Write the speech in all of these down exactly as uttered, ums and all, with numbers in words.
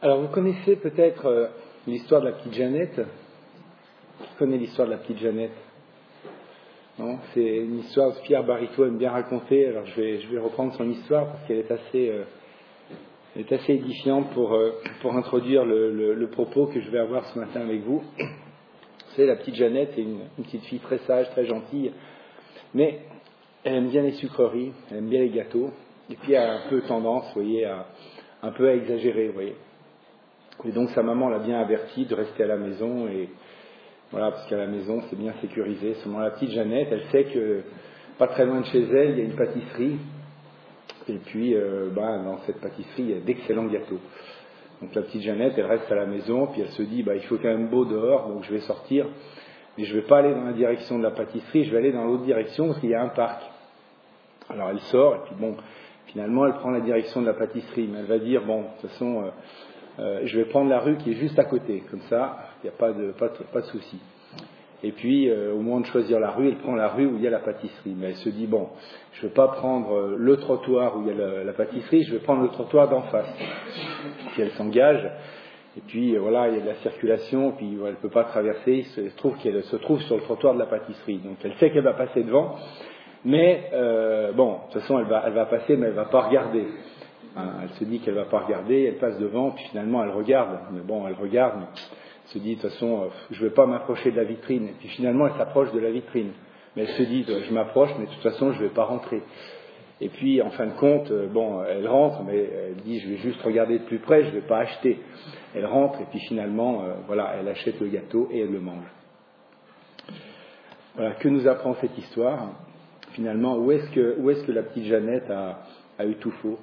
Alors, vous connaissez peut-être euh, l'histoire de la petite Jeannette. Qui connaît l'histoire de la petite Jeannette? Non, c'est une histoire que Pierre Barito aime bien raconter. Alors, je vais, je vais reprendre son histoire parce qu'elle est assez, euh, elle est assez édifiante pour, euh, pour introduire le, le, le propos que je vais avoir ce matin avec vous. C'est la petite Jeannette, c'est une, une petite fille très sage, très gentille, mais elle aime bien les sucreries, elle aime bien les gâteaux, et puis elle a un peu tendance, vous voyez, à, un peu à exagérer, vous voyez. Et donc sa maman l'a bien avertie de rester à la maison, et voilà, parce qu'à la maison c'est bien sécurisé. Seulement la petite Jeannette, elle sait que pas très loin de chez elle, il y a une pâtisserie, et puis euh, bah, dans cette pâtisserie, il y a d'excellents gâteaux. Donc la petite Jeannette, elle reste à la maison, puis elle se dit, bah, il faut quand même beau dehors, donc je vais sortir, mais je ne vais pas aller dans la direction de la pâtisserie, je vais aller dans l'autre direction parce qu'il y a un parc. Alors elle sort, et puis bon, finalement elle prend la direction de la pâtisserie, mais elle va dire, bon, de toute façon, euh, euh, je vais prendre la rue qui est juste à côté, comme ça, il n'y a pas de, pas de, pas de souci. Et puis, euh, au moment de choisir la rue, elle prend la rue où il y a la pâtisserie. Mais elle se dit, bon, je ne vais pas prendre le trottoir où il y a la, la pâtisserie, je vais prendre le trottoir d'en face. Puis elle s'engage, et puis voilà, il y a de la circulation, puis elle ne peut pas traverser, il se trouve qu'elle se trouve sur le trottoir de la pâtisserie. Donc elle sait qu'elle va passer devant, mais euh, bon, de toute façon, elle va, elle va passer, mais elle ne va pas regarder. Hein, elle se dit qu'elle ne va pas regarder, elle passe devant, puis finalement elle regarde. Mais bon, elle regarde, mais elle se dit, de toute façon, euh, je ne vais pas m'approcher de la vitrine. Et puis finalement, elle s'approche de la vitrine. Mais elle se dit, je m'approche, mais de toute façon, je ne vais pas rentrer. Et puis, en fin de compte, euh, bon, elle rentre, mais elle dit, je vais juste regarder de plus près, je ne vais pas acheter. Elle rentre, et puis finalement, euh, voilà, elle achète le gâteau et elle le mange. Voilà, que nous apprend cette histoire? Finalement, où est-ce que, où est-ce que la petite Jeannette a, a eu tout faux?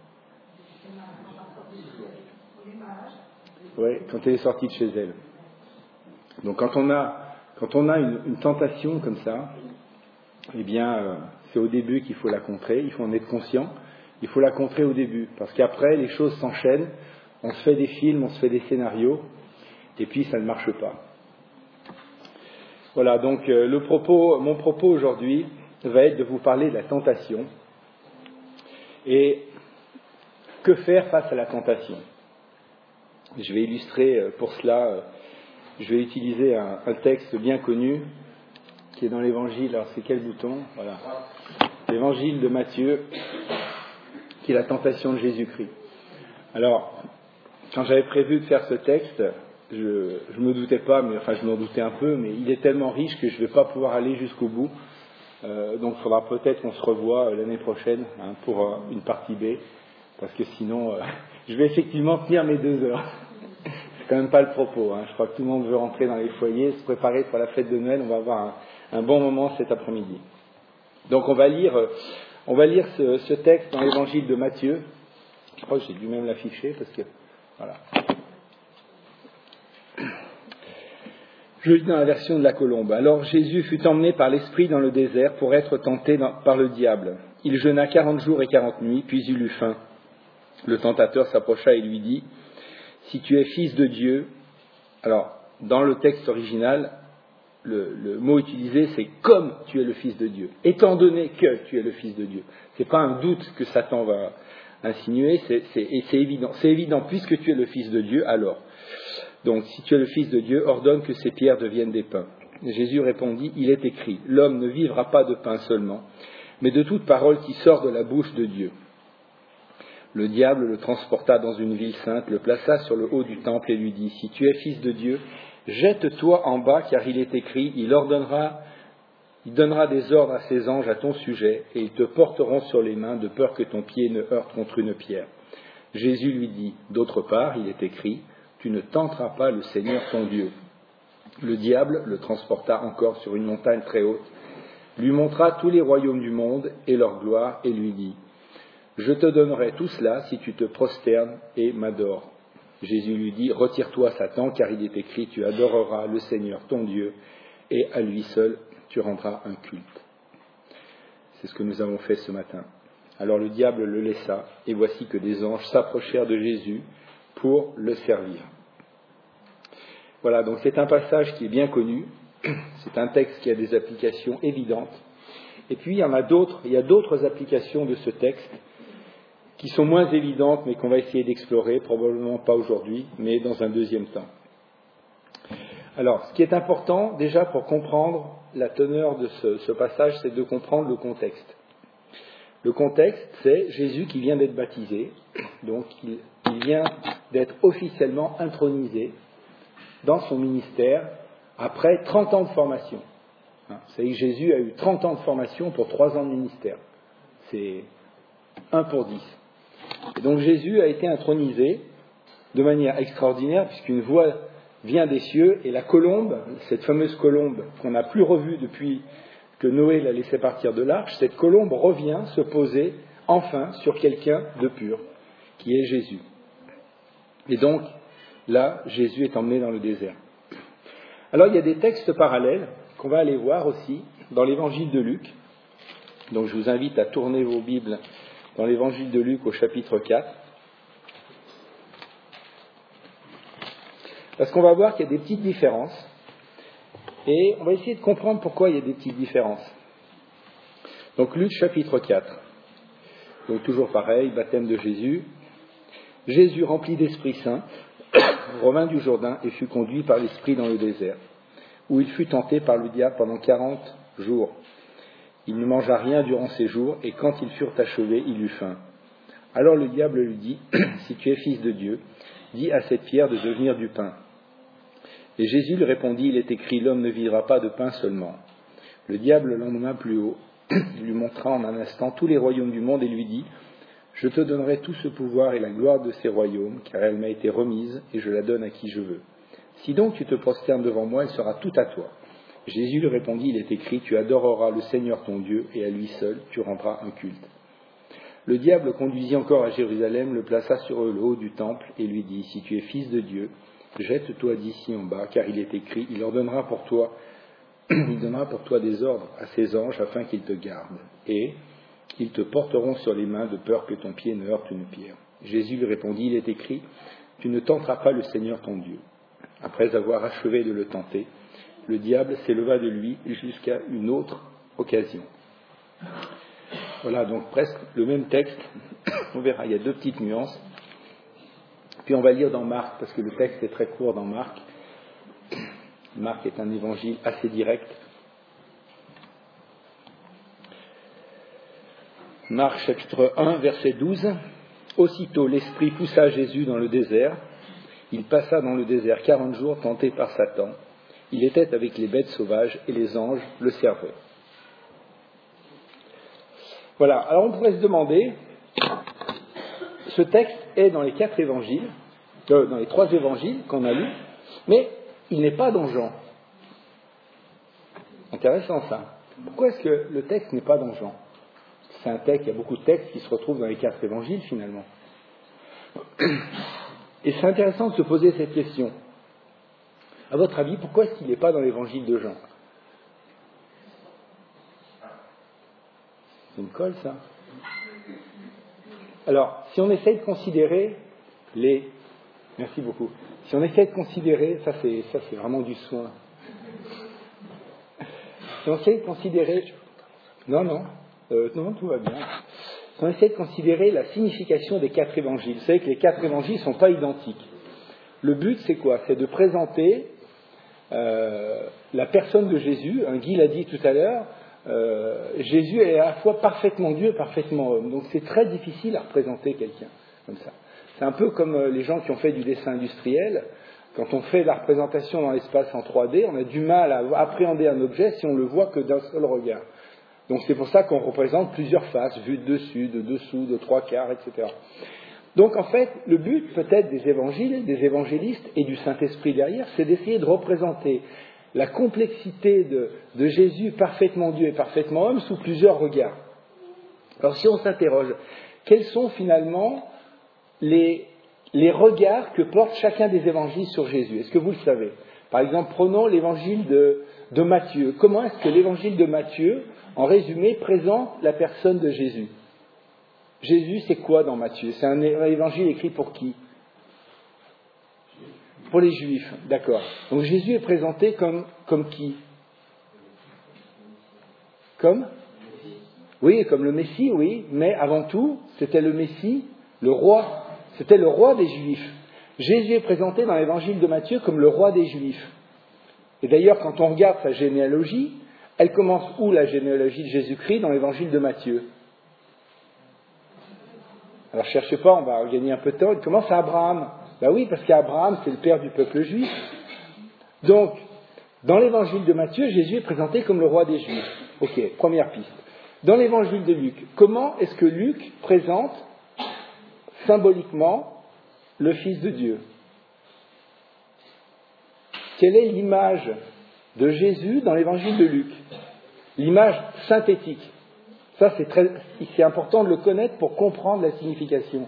Oui, quand elle est sortie de chez elle. Donc quand on a, quand on a une, une tentation comme ça, eh bien, euh, c'est au début qu'il faut la contrer, il faut en être conscient, il faut la contrer au début, parce qu'après, les choses s'enchaînent, on se fait des films, on se fait des scénarios, et puis ça ne marche pas. Voilà, donc euh, le propos, mon propos aujourd'hui va être de vous parler de la tentation, et que faire face à la tentation. Je vais illustrer pour cela, je vais utiliser un, un texte bien connu qui est dans l'évangile. Alors c'est quel bouton? Voilà. L'évangile de Matthieu, qui est la tentation de Jésus-Christ. Alors, quand j'avais prévu de faire ce texte, je ne me doutais pas, mais enfin je m'en doutais un peu, mais il est tellement riche que je ne vais pas pouvoir aller jusqu'au bout. Euh, donc il faudra peut-être qu'on se revoie l'année prochaine hein, pour euh, une partie B, parce que sinon, euh, je vais effectivement tenir mes deux heures. C'est quand même pas le propos. Hein. Je crois que tout le monde veut rentrer dans les foyers, se préparer pour la fête de Noël. On va avoir un, un bon moment cet après-midi. Donc on va lire, on va lire ce, ce texte dans l'évangile de Matthieu. Je crois que j'ai dû même l'afficher parce que voilà. Je lis dans la version de la Colombe. Alors Jésus fut emmené par l'Esprit dans le désert pour être tenté dans, par le diable. Il jeûna quarante jours et quarante nuits, puis il eut faim. Le tentateur s'approcha et lui dit, si tu es fils de Dieu, alors dans le texte original, le, le mot utilisé c'est comme tu es le fils de Dieu, étant donné que tu es le fils de Dieu. Ce n'est pas un doute que Satan va insinuer, c'est, c'est, et c'est évident. C'est évident, puisque tu es le fils de Dieu, alors. Donc si tu es le fils de Dieu, ordonne que ces pierres deviennent des pains. Et Jésus répondit, il est écrit, l'homme ne vivra pas de pain seulement, mais de toute parole qui sort de la bouche de Dieu. Le diable le transporta dans une ville sainte, le plaça sur le haut du temple et lui dit, si tu es fils de Dieu, jette-toi en bas, car il est écrit, il ordonnera, il donnera des ordres à ses anges à ton sujet, et ils te porteront sur les mains, de peur que ton pied ne heurte contre une pierre. Jésus lui dit, d'autre part, il est écrit, tu ne tenteras pas le Seigneur ton Dieu. Le diable le transporta encore sur une montagne très haute, lui montra tous les royaumes du monde et leur gloire, et lui dit, je te donnerai tout cela si tu te prosternes et m'adores. Jésus lui dit, retire-toi Satan, car il est écrit, tu adoreras le Seigneur ton Dieu, et à lui seul tu rendras un culte. C'est ce que nous avons fait ce matin. Alors le diable le laissa, et voici que des anges s'approchèrent de Jésus pour le servir. Voilà, donc c'est un passage qui est bien connu, c'est un texte qui a des applications évidentes, et puis il y en a d'autres, il y a d'autres applications de ce texte qui sont moins évidentes, mais qu'on va essayer d'explorer, probablement pas aujourd'hui, mais dans un deuxième temps. Alors, ce qui est important, déjà, pour comprendre la teneur de ce, ce passage, c'est de comprendre le contexte. Le contexte, c'est Jésus qui vient d'être baptisé, donc il, il vient d'être officiellement intronisé dans son ministère après trente ans de formation. Vous savez que Jésus a eu trente ans de formation pour trois ans de ministère. C'est un pour dix. Et donc Jésus a été intronisé de manière extraordinaire, puisqu'une voix vient des cieux, et la colombe, cette fameuse colombe qu'on n'a plus revue depuis que Noé l'a laissé partir de l'arche, cette colombe revient se poser enfin sur quelqu'un de pur, qui est Jésus. Et donc, là, Jésus est emmené dans le désert. Alors, il y a des textes parallèles qu'on va aller voir aussi dans l'évangile de Luc. Donc, je vous invite à tourner vos Bibles dans l'évangile de Luc au chapitre quatre. Parce qu'on va voir qu'il y a des petites différences. Et on va essayer de comprendre pourquoi il y a des petites différences. Donc, Luc chapitre quatre. Donc, toujours pareil, baptême de Jésus. Jésus, rempli d'Esprit Saint, revint du Jourdain et fut conduit par l'Esprit dans le désert, où il fut tenté par le diable pendant quarante jours. Il ne mangea rien durant ces jours, et quand ils furent achevés, il eut faim. Alors le diable lui dit, « Si tu es fils de Dieu, dis à cette pierre de devenir du pain. » Et Jésus lui répondit, « Il est écrit, l'homme ne vivra pas de pain seulement. » Le diable l'emmena plus haut, lui montra en un instant tous les royaumes du monde et lui dit, « Je te donnerai tout ce pouvoir et la gloire de ces royaumes, car elle m'a été remise, et je la donne à qui je veux. Si donc tu te prosternes devant moi, elle sera toute à toi. » Jésus lui répondit, « Il est écrit, tu adoreras le Seigneur ton Dieu, et à lui seul tu rendras un culte. » Le diable le conduisit encore à Jérusalem, le plaça sur le haut du temple, et lui dit, « Si tu es fils de Dieu, jette-toi d'ici en bas, car il est écrit, il ordonnera pour toi, il donnera pour toi des ordres à ses anges afin qu'ils te gardent, et ils te porteront sur les mains de peur que ton pied ne heurte une pierre. » Jésus lui répondit, « Il est écrit, tu ne tenteras pas le Seigneur ton Dieu. » Après avoir achevé de le tenter, le diable s'éleva de lui jusqu'à une autre occasion. Voilà donc presque le même texte. On verra, il y a deux petites nuances. Puis on va lire dans Marc, parce que le texte est très court dans Marc. Marc est un évangile assez direct. Marc chapitre un, verset douze. Aussitôt l'Esprit poussa Jésus dans le désert. Il passa dans le désert quarante jours tenté par Satan. Il était avec les bêtes sauvages et les anges le servaient. Voilà, alors on pourrait se demander, ce texte est dans les quatre évangiles, euh, dans les trois évangiles qu'on a lus, mais il n'est pas dans Jean. Intéressant ça. Pourquoi est-ce que le texte n'est pas dans Jean ? C'est un texte, il y a beaucoup de textes qui se retrouvent dans les quatre évangiles finalement. Et c'est intéressant de se poser cette question. À votre avis, pourquoi est-ce qu'il n'est pas dans l'évangile de Jean ? C'est une colle, ça. Alors, si on essaye de considérer les... Merci beaucoup. Si on essaye de considérer... Ça, c'est, ça, c'est vraiment du soin. Si on essaye de considérer... Non, non. Euh, non, tout va bien. Si on essaye de considérer la signification des quatre évangiles, vous savez que les quatre évangiles ne sont pas identiques. Le but, c'est quoi ? C'est de présenter euh, la personne de Jésus. Hein, Guy l'a dit tout à l'heure. Euh, Jésus est à la fois parfaitement Dieu et parfaitement homme. Donc c'est très difficile à représenter quelqu'un comme ça. C'est un peu comme les gens qui ont fait du dessin industriel. Quand on fait la représentation dans l'espace en trois D, on a du mal à appréhender un objet si on le voit que d'un seul regard. Donc c'est pour ça qu'on représente plusieurs faces, vues de dessus, de dessous, de trois quarts, et cetera. Donc en fait, le but peut-être des évangiles, des évangélistes et du Saint-Esprit derrière, c'est d'essayer de représenter la complexité de, de Jésus, parfaitement Dieu et parfaitement homme, sous plusieurs regards. Alors si on s'interroge, quels sont finalement les, les regards que porte chacun des évangiles sur Jésus ? Est-ce que vous le savez ? Par exemple, prenons l'évangile de, de Matthieu. Comment est-ce que l'évangile de Matthieu, en résumé, présente la personne de Jésus ? Jésus, c'est quoi dans Matthieu ? C'est un évangile écrit pour qui ? Pour les Juifs, d'accord. Donc Jésus est présenté comme, comme qui ? Comme ? Oui, comme le Messie, oui, mais avant tout, c'était le Messie le roi. C'était le roi des Juifs. Jésus est présenté dans l'évangile de Matthieu comme le roi des Juifs. Et d'ailleurs, quand on regarde sa généalogie, elle commence où la généalogie de Jésus-Christ dans l'évangile de Matthieu? Alors, ne cherchez pas, on va gagner un peu de temps. Il commence à Abraham. Ben oui, parce qu'Abraham, c'est le père du peuple juif. Donc, dans l'évangile de Matthieu, Jésus est présenté comme le roi des Juifs. Ok, première piste. Dans l'évangile de Luc, comment est-ce que Luc présente symboliquement le Fils de Dieu? Quelle est l'image de Jésus dans l'évangile de Luc? L'image synthétique. Ça, c'est, très, c'est important de le connaître pour comprendre la signification.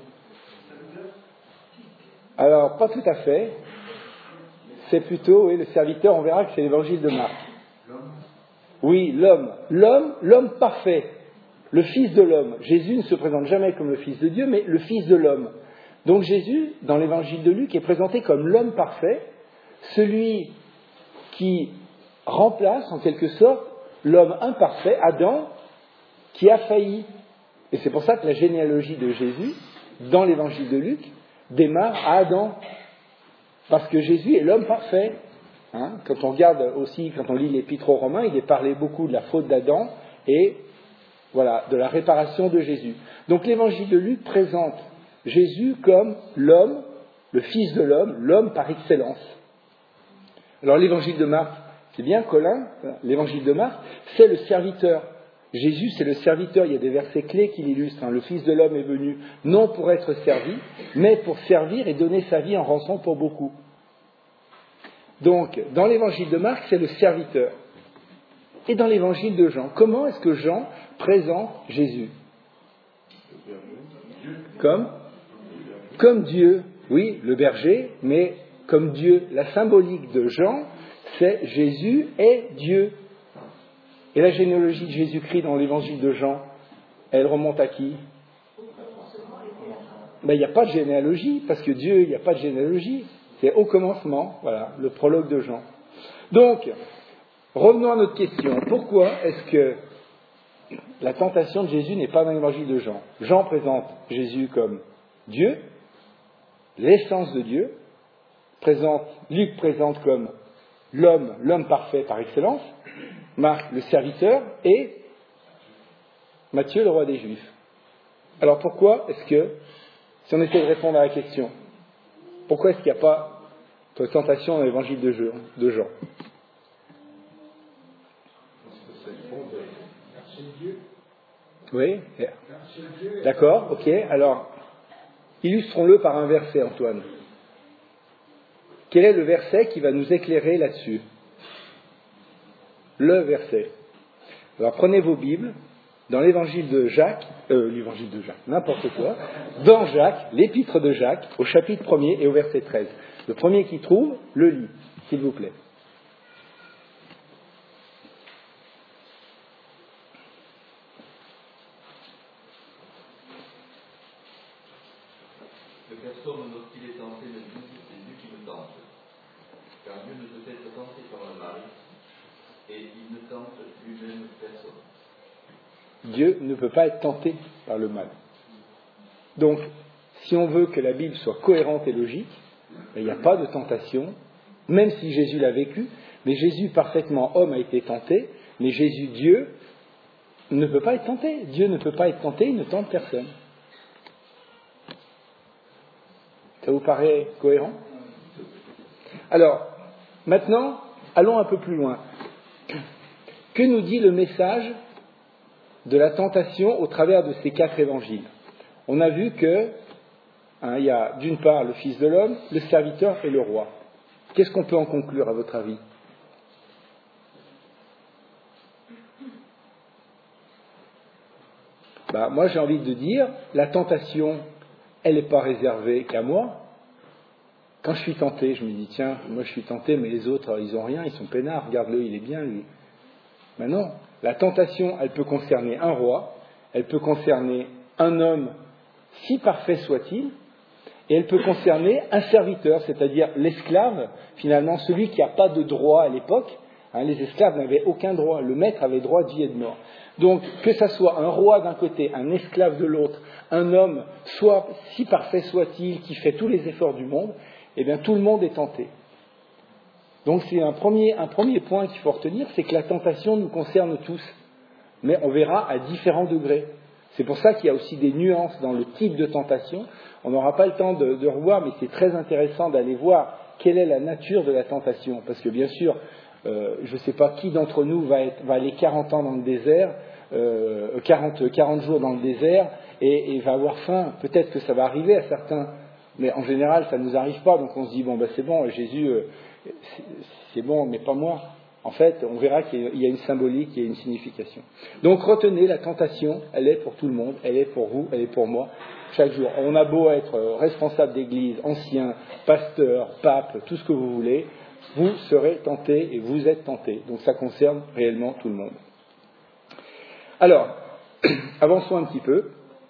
Alors, pas tout à fait. C'est plutôt, oui, le serviteur, on verra que c'est l'évangile de Marc. Oui, l'homme. L'homme, l'homme parfait. Le Fils de l'homme. Jésus ne se présente jamais comme le Fils de Dieu, mais le Fils de l'homme. Donc Jésus, dans l'évangile de Luc, est présenté comme l'homme parfait, celui qui remplace en quelque sorte l'homme imparfait, Adam, qui a failli. Et c'est pour ça que la généalogie de Jésus, dans l'évangile de Luc, démarre à Adam. Parce que Jésus est l'homme parfait. Hein, quand on regarde aussi, quand on lit l'Épître aux Romains, il est parlé beaucoup de la faute d'Adam et voilà, de la réparation de Jésus. Donc l'évangile de Luc présente Jésus comme l'homme, le Fils de l'homme, l'homme par excellence. Alors l'évangile de Marc, c'est bien Colin, l'évangile de Marc, c'est le serviteur. Jésus, c'est le serviteur. Il y a des versets clés qui l'illustrent. Hein. Le Fils de l'homme est venu non pour être servi, mais pour servir et donner sa vie en rançon pour beaucoup. Donc, dans l'évangile de Marc, c'est le serviteur. Et dans l'évangile de Jean, comment est-ce que Jean présente Jésus? Comme Comme Dieu. Oui, le berger, mais comme Dieu. La symbolique de Jean, c'est Jésus est Dieu. Et la généalogie de Jésus-Christ dans l'évangile de Jean, elle remonte à qui? Ben, il n'y a pas de généalogie, parce que Dieu, il n'y a pas de généalogie. C'est au commencement, voilà, le prologue de Jean. Donc, revenons à notre question. Pourquoi est-ce que la tentation de Jésus n'est pas dans l'évangile de Jean? Jean présente Jésus comme Dieu, l'essence de Dieu, présente, Luc présente comme l'homme, l'homme parfait par excellence, Marc le serviteur et Matthieu le roi des Juifs. Alors pourquoi est-ce que, si on essaie de répondre à la question, pourquoi est-ce qu'il n'y a pas de tentation dans l'évangile de Jean? Oui, d'accord, ok. Alors, illustrons-le par un verset, Antoine. Quel est le verset qui va nous éclairer là-dessus? Le verset. Alors, prenez vos Bibles, dans l'évangile de Jacques, euh, l'évangile de Jacques, n'importe quoi, dans Jacques, l'épître de Jacques, au chapitre premier et au verset treize. Le premier qui trouve, le lit, s'il vous plaît. Que personne, lorsqu'il est tenté, ne dise c'est Dieu qui me tente. Car Dieu ne peut être tenté par le mal, et il ne tente lui-même personne. Dieu ne peut pas être tenté par le mal. Donc, si on veut que la Bible soit cohérente et logique, il n'y a pas de tentation, même si Jésus l'a vécu, mais Jésus, parfaitement homme, a été tenté, mais Jésus, Dieu, ne peut pas être tenté. Dieu ne peut pas être tenté, il ne tente personne. Ça vous paraît cohérent? Alors, maintenant, allons un peu plus loin. Que nous dit le message de la tentation au travers de ces quatre évangiles? On a vu que hein, il y a d'une part le Fils de l'homme, le serviteur et le roi. Qu'est-ce qu'on peut en conclure à votre avis? Bah, moi j'ai envie de dire, la tentation, elle n'est pas réservée qu'à moi. Quand je suis tenté, je me dis, tiens, moi je suis tenté, mais les autres, ils n'ont rien, ils sont peinards, regarde-le, il est bien, lui. Mais non, la tentation, elle peut concerner un roi, elle peut concerner un homme, si parfait soit-il, et elle peut concerner un serviteur, c'est-à-dire l'esclave, finalement, celui qui n'a pas de droit à l'époque. Hein, les esclaves n'avaient aucun droit, le maître avait droit de vie et de mort. Donc, que ça soit un roi d'un côté, un esclave de l'autre, un homme, soit si parfait soit-il, qui fait tous les efforts du monde, eh bien, tout le monde est tenté. Donc, c'est un premier, un premier point qu'il faut retenir, c'est que la tentation nous concerne tous. Mais on verra à différents degrés. C'est pour ça qu'il y a aussi des nuances dans le type de tentation. On n'aura pas le temps de, de revoir, mais c'est très intéressant d'aller voir quelle est la nature de la tentation. Parce que bien sûr, euh, je ne sais pas qui d'entre nous va, être, va aller quarante ans dans le désert, euh, quarante, quarante jours dans le désert, et, et va avoir faim. Peut-être que ça va arriver à certains, mais en général, ça ne nous arrive pas. Donc on se dit, bon, ben c'est bon, Jésus, euh, c'est, c'est bon, mais pas moi. En fait, on verra qu'il y a une symbolique, il y a une signification. Donc retenez, la tentation, elle est pour tout le monde, elle est pour vous, elle est pour moi, chaque jour. On a beau être responsable d'église, ancien, pasteur, pape, tout ce que vous voulez, vous serez tenté et vous êtes tenté. Donc ça concerne réellement tout le monde. Alors, avançons un petit peu.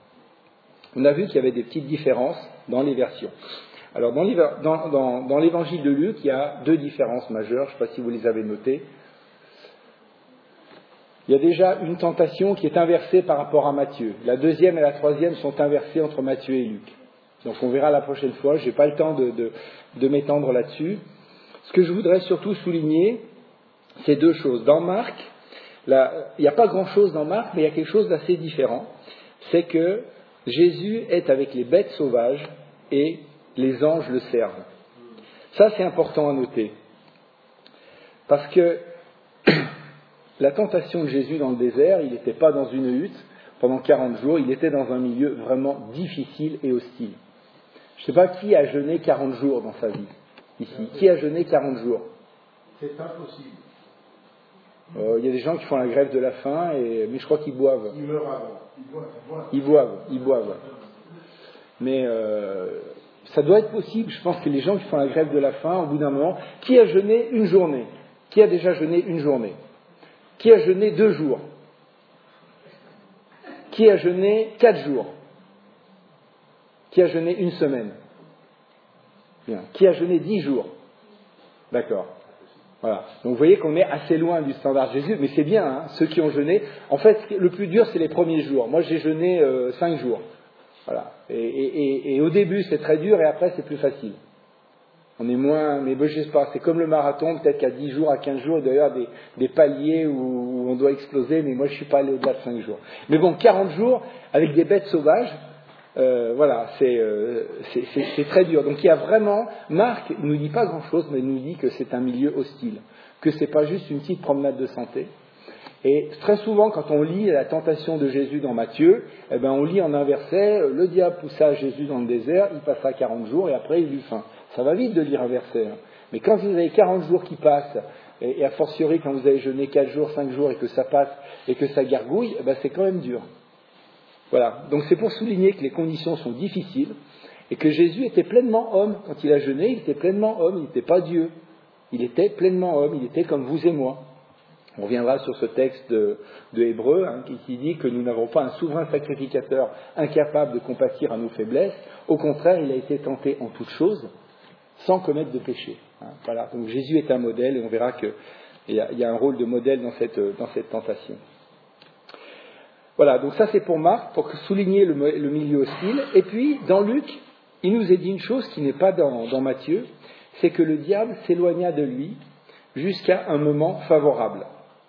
On a vu qu'il y avait des petites différences dans les versions. Alors, dans, dans, dans, dans l'évangile de Luc, il y a deux différences majeures, je ne sais pas si vous les avez notées. Il y a déjà une tentation qui est inversée par rapport à Matthieu. La deuxième et la troisième sont inversées entre Matthieu et Luc. Donc on verra la prochaine fois, je n'ai pas le temps de, de, de m'étendre là-dessus. Ce que je voudrais surtout souligner, c'est deux choses. Dans Marc, là, il n'y a pas grand-chose dans Marc, mais il y a quelque chose d'assez différent. C'est que Jésus est avec les bêtes sauvages et les anges le servent. Ça, c'est important à noter. Parce que la tentation de Jésus dans le désert, il n'était pas dans une hutte pendant quarante jours, il était dans un milieu vraiment difficile et hostile. Je ne sais pas qui a jeûné quarante jours dans sa vie, ici. Qui a jeûné quarante jours ? C'est impossible. Euh, il y a des gens qui font la grève de la faim, et, mais je crois qu'ils boivent. Ils meurent avant. Ils boivent. Ils boivent, ils boivent. Mais euh, ça doit être possible. Je pense que les gens qui font la grève de la faim, au bout d'un moment, qui a jeûné une journée ? Qui a déjà jeûné une journée ? Qui a jeûné deux jours ? Qui a jeûné quatre jours ? Qui a jeûné une semaine ? Bien. Qui a jeûné dix jours ? D'accord. Voilà. Donc vous voyez qu'on est assez loin du standard de Jésus, mais c'est bien, hein, ceux qui ont jeûné. En fait, le plus dur, c'est les premiers jours. Moi, j'ai jeûné euh, cinq jours. Voilà. Et, et, et, et au début, c'est très dur, et après, c'est plus facile. On est moins, mais bon, je sais pas, c'est comme le marathon, peut-être qu'à dix jours, à quinze jours, il doit y avoir des, des paliers où, où on doit exploser, mais moi, je suis pas allé au-delà de cinq jours. Mais bon, quarante jours, avec des bêtes sauvages, euh, voilà, c'est, euh, c'est, c'est, c'est très dur. Donc il y a vraiment, Marc ne nous dit pas grand-chose, mais il nous dit que c'est un milieu hostile, que c'est pas juste une petite promenade de santé. Et très souvent, quand on lit la tentation de Jésus dans Matthieu, eh ben, on lit en un verset, le diable poussa Jésus dans le désert, il passa quarante jours et après il eut faim. Ça va vite de lire un verset. Hein. Mais quand vous avez quarante jours qui passent, et, et a fortiori quand vous avez jeûné quatre jours, cinq jours et que ça passe et que ça gargouille, eh ben, c'est quand même dur. Voilà. Donc c'est pour souligner que les conditions sont difficiles et que Jésus était pleinement homme. Quand il a jeûné, il était pleinement homme, il n'était pas Dieu. Il était pleinement homme, il était comme vous et moi. On reviendra sur ce texte de, de Hébreux hein, qui, qui dit que nous n'avons pas un souverain sacrificateur incapable de compatir à nos faiblesses. Au contraire, il a été tenté en toutes choses sans commettre de péché. Hein. Voilà. Donc Jésus est un modèle et on verra qu'il y, y a un rôle de modèle dans cette, dans cette tentation. Voilà, donc ça c'est pour Marc, pour souligner le, le milieu hostile. Et puis, dans Luc, il nous est dit une chose qui n'est pas dans, dans Matthieu, c'est que le diable s'éloigna de lui jusqu'à un moment favorable.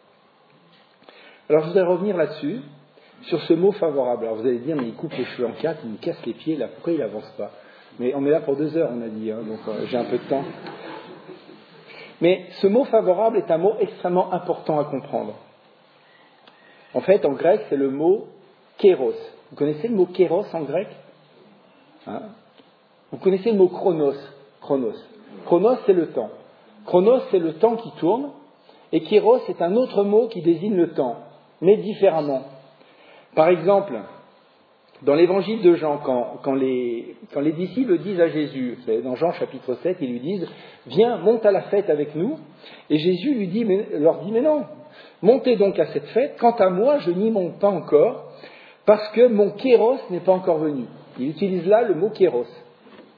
Alors je voudrais revenir là-dessus, sur ce mot favorable. Alors vous allez dire, mais il coupe les cheveux en quatre, il me casse les pieds, là, pourquoi il n'avance pas ? Mais on est là pour deux heures, on a dit, hein, donc euh, j'ai un peu de temps. Mais ce mot favorable est un mot extrêmement important à comprendre. En fait, en grec, c'est le mot kéros. Vous connaissez le mot kéros en grec ? Hein ? Vous connaissez le mot chronos. Chronos. Chronos, c'est le temps. Chronos, c'est le temps qui tourne. Et kéros, c'est un autre mot qui désigne le temps, mais différemment. Par exemple, dans l'évangile de Jean, quand, quand, les, quand les disciples disent à Jésus, vous savez, dans Jean chapitre sept, ils lui disent « Viens, monte à la fête avec nous ». Et Jésus lui dit, mais, leur dit « Mais non, montez donc à cette fête. Quant à moi, je n'y monte pas encore, parce que mon kéros n'est pas encore venu. » Il utilise là le mot kéros. D'accord ?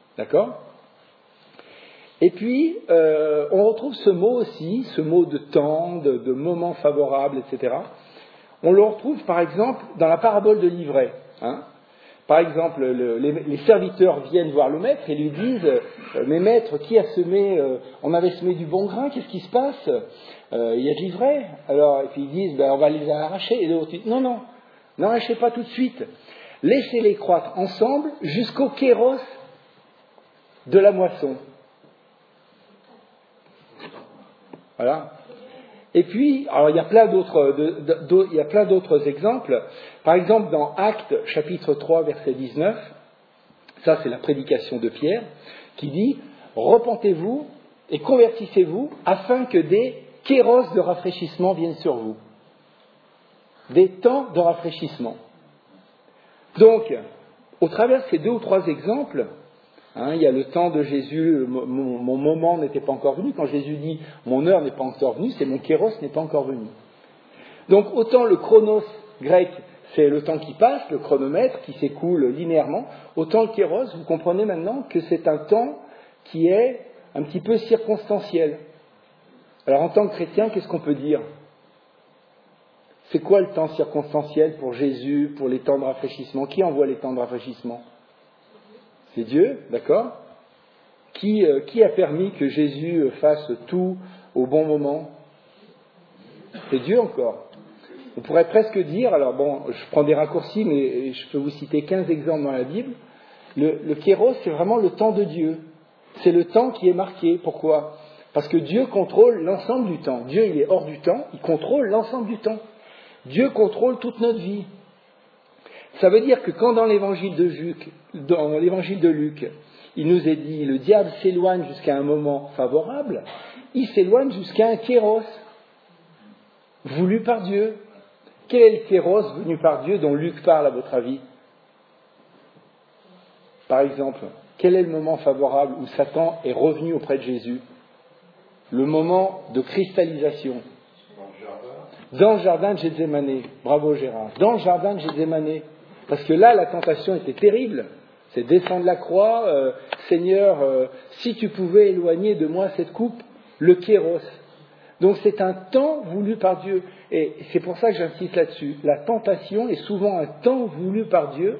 Et puis, euh, on retrouve ce mot aussi, ce mot de temps, de, de moment favorable, et cetera. On le retrouve par exemple dans la parabole de l'ivraie. Hein. Par exemple, le, les, les serviteurs viennent voir le maître et lui disent euh, « Mais maître, qui a semé euh, On avait semé du bon grain, qu'est-ce qui se passe euh, Il y a de l'ivraie. » Alors, et puis ils disent ben, « On va les arracher. » Et l'autre dit « Non, non, n'arrachez pas tout de suite. Laissez-les croître ensemble jusqu'au kéros de la moisson. » Voilà. Et puis, alors il y a plein d'autres, de, de, de, il y a plein d'autres exemples. Par exemple, dans Actes, chapitre trois, verset dix-neuf, ça c'est la prédication de Pierre, qui dit « Repentez-vous et convertissez-vous afin que des kéros de rafraîchissement viennent sur vous. » Des temps de rafraîchissement. Donc, au travers de ces deux ou trois exemples, hein, il y a le temps de Jésus, mon, mon moment n'était pas encore venu. Quand Jésus dit « mon heure n'est pas encore venue », c'est « mon kéros n'est pas encore venu ». Donc autant le chronos grec, c'est le temps qui passe, le chronomètre qui s'écoule linéairement, autant le kéros, vous comprenez maintenant que c'est un temps qui est un petit peu circonstanciel. Alors en tant que chrétien, qu'est-ce qu'on peut dire ? C'est quoi le temps circonstanciel pour Jésus, pour les temps de rafraîchissement ? Qui envoie les temps de rafraîchissement ? C'est Dieu, d'accord ? Qui, euh, qui a permis que Jésus fasse tout au bon moment ? C'est Dieu encore. On pourrait presque dire, alors bon, je prends des raccourcis, mais je peux vous citer quinze exemples dans la Bible. Le, le kéros, c'est vraiment le temps de Dieu. C'est le temps qui est marqué. Pourquoi ? Parce que Dieu contrôle l'ensemble du temps. Dieu, il est hors du temps, il contrôle l'ensemble du temps. Dieu contrôle toute notre vie. Ça veut dire que quand dans l'évangile de Luc, dans l'évangile de Luc, il nous est dit, le diable s'éloigne jusqu'à un moment favorable, il s'éloigne jusqu'à un kéros, voulu par Dieu. Quel est le kéros venu par Dieu dont Luc parle, à votre avis ? Par exemple, quel est le moment favorable où Satan est revenu auprès de Jésus ? Le moment de cristallisation. Dans le jardin de Gethsémanée. Bravo Gérard. Dans le jardin de Gethsémanée. Parce que là, la tentation était terrible. C'est descendre la croix, euh, Seigneur, euh, si tu pouvais éloigner de moi cette coupe, le kéros. Donc c'est un temps voulu par Dieu. Et c'est pour ça que j'insiste là-dessus. La tentation est souvent un temps voulu par Dieu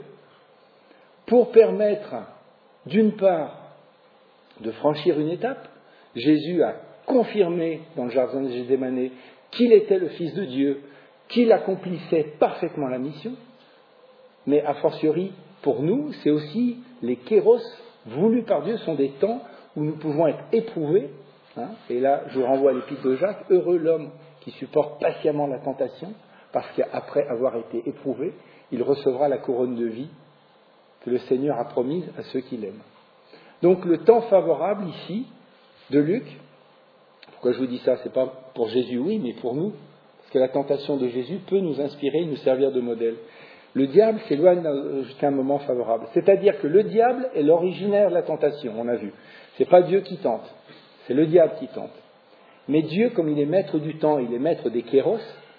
pour permettre, d'une part, de franchir une étape. Jésus a confirmé dans le jardin de Gethsémanée qu'il était le Fils de Dieu, qu'il accomplissait parfaitement la mission. Mais a fortiori, pour nous, c'est aussi les kéros voulus par Dieu sont des temps où nous pouvons être éprouvés. Hein, et là, je vous renvoie à l'épître de Jacques. Heureux l'homme qui supporte patiemment la tentation, parce qu'après avoir été éprouvé, il recevra la couronne de vie que le Seigneur a promise à ceux qui l'aiment. Donc le temps favorable ici, de Luc, pourquoi je vous dis ça ? C'est pas pour Jésus, oui, mais pour nous, parce que la tentation de Jésus peut nous inspirer, nous servir de modèle. Le diable s'éloigne jusqu'à un moment favorable. C'est-à-dire que le diable est l'originaire de la tentation, on a vu. C'est pas Dieu qui tente, c'est le diable qui tente. Mais Dieu, comme il est maître du temps, il est maître des kéros,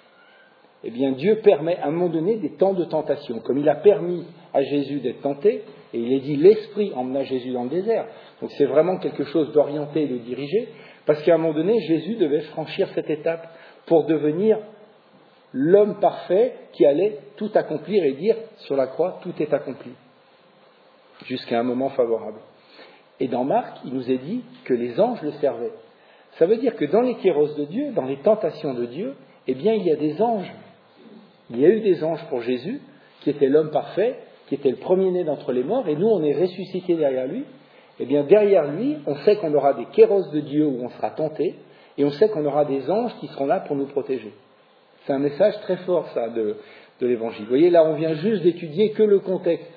eh bien Dieu permet à un moment donné des temps de tentation. Comme il a permis à Jésus d'être tenté, et il est dit l'Esprit emmena Jésus dans le désert. Donc c'est vraiment quelque chose d'orienté et de dirigé, parce qu'à un moment donné, Jésus devait franchir cette étape pour devenir l'homme parfait qui allait tout accomplir et dire sur la croix, tout est accompli, jusqu'à un moment favorable. Et dans Marc, il nous est dit que les anges le servaient. Ça veut dire que dans les kéros de Dieu, dans les tentations de Dieu, eh bien il y a des anges. Il y a eu des anges pour Jésus, qui était l'homme parfait, qui était le premier-né d'entre les morts, et nous on est ressuscités derrière lui. Eh bien derrière lui, on sait qu'on aura des kéros de Dieu où on sera tenté, et on sait qu'on aura des anges qui seront là pour nous protéger. C'est un message très fort, ça, de, de l'Évangile. Vous voyez, là, on vient juste d'étudier que le contexte.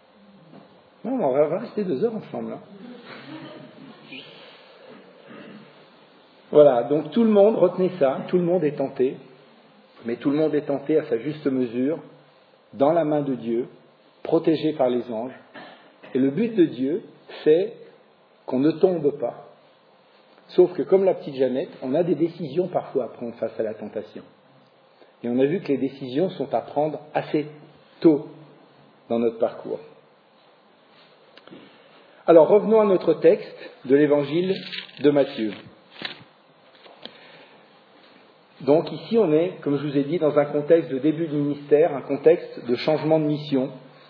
Non, on va rester deux heures ensemble. Hein. Voilà, donc tout le monde, retenez ça, tout le monde est tenté, mais tout le monde est tenté à sa juste mesure, dans la main de Dieu, protégé par les anges. Et le but de Dieu, c'est qu'on ne tombe pas. Sauf que, comme la petite Jeannette, on a des décisions parfois à prendre face à la tentation. Et on a vu que les décisions sont à prendre assez tôt dans notre parcours. Alors revenons à notre texte de l'évangile de Matthieu. Donc ici, on est, comme je vous ai dit, dans un contexte de début de ministère, un contexte de changement de mission.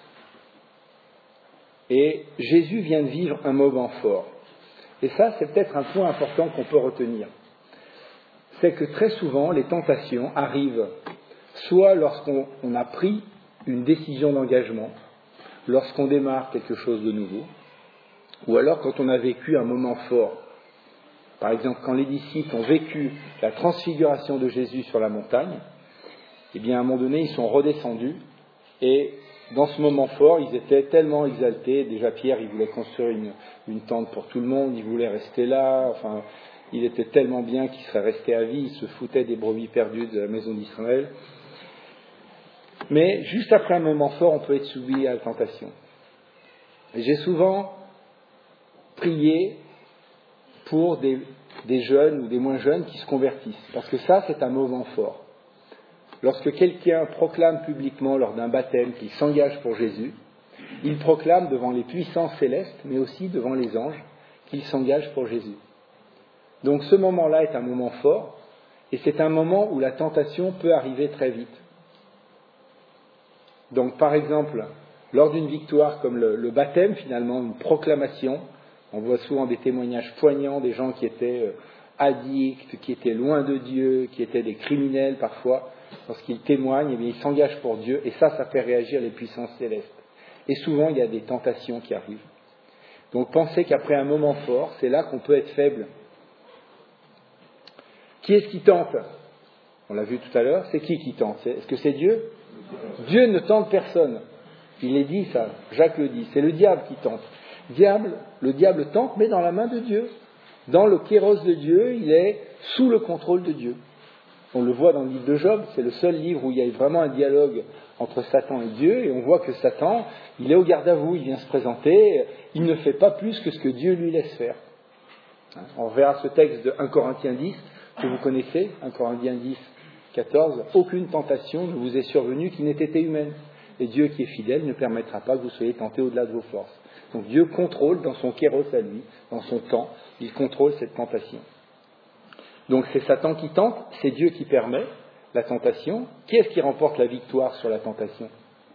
Et Jésus vient de vivre un moment fort. Et ça, c'est peut-être un point important qu'on peut retenir. C'est que très souvent, les tentations arrivent soit lorsqu'on on a pris une décision d'engagement, lorsqu'on démarre quelque chose de nouveau, ou alors quand on a vécu un moment fort. Par exemple, quand les disciples ont vécu la transfiguration de Jésus sur la montagne, eh bien, à un moment donné, ils sont redescendus, et dans ce moment fort, ils étaient tellement exaltés. Déjà, Pierre, il voulait construire une, une tente pour tout le monde, il voulait rester là, enfin, il était tellement bien qu'il serait resté à vie, il se foutait des brebis perdues de la maison d'Israël. Mais juste après un moment fort, on peut être soumis à la tentation. Et j'ai souvent prié pour des, des jeunes ou des moins jeunes qui se convertissent, parce que ça, c'est un moment fort. Lorsque quelqu'un proclame publiquement lors d'un baptême qu'il s'engage pour Jésus, il proclame devant les puissances célestes, mais aussi devant les anges, qu'il s'engage pour Jésus. Donc ce moment-là est un moment fort, et c'est un moment où la tentation peut arriver très vite. Donc par exemple, lors d'une victoire comme le, le baptême, finalement, une proclamation, on voit souvent des témoignages poignants, des gens qui étaient addicts, qui étaient loin de Dieu, qui étaient des criminels parfois. Lorsqu'ils témoignent, eh bien, ils s'engagent pour Dieu, et ça, ça fait réagir les puissances célestes. Et souvent, il y a des tentations qui arrivent. Donc pensez qu'après un moment fort, c'est là qu'on peut être faible. Qui est-ce qui tente ? On l'a vu tout à l'heure, c'est qui qui tente ? Est-ce que c'est Dieu ? Dieu ne tente personne. Il est dit ça, Jacques le dit, c'est le diable qui tente. Diable, le diable tente, mais dans la main de Dieu. Dans le kéros de Dieu, il est sous le contrôle de Dieu. On le voit dans le livre de Job, c'est le seul livre où il y a vraiment un dialogue entre Satan et Dieu, et on voit que Satan, il est au garde à vous, il vient se présenter, il ne fait pas plus que ce que Dieu lui laisse faire. On verra ce texte de un Corinthiens dix, que vous connaissez, un Corinthiens dix, quatorze, aucune tentation ne vous est survenue qui n'ait été humaine. Et Dieu qui est fidèle ne permettra pas que vous soyez tentés au-delà de vos forces. Donc Dieu contrôle dans son kéros à lui, dans son temps, il contrôle cette tentation. Donc c'est Satan qui tente, c'est Dieu qui permet la tentation. Qui est-ce qui remporte la victoire sur la tentation ?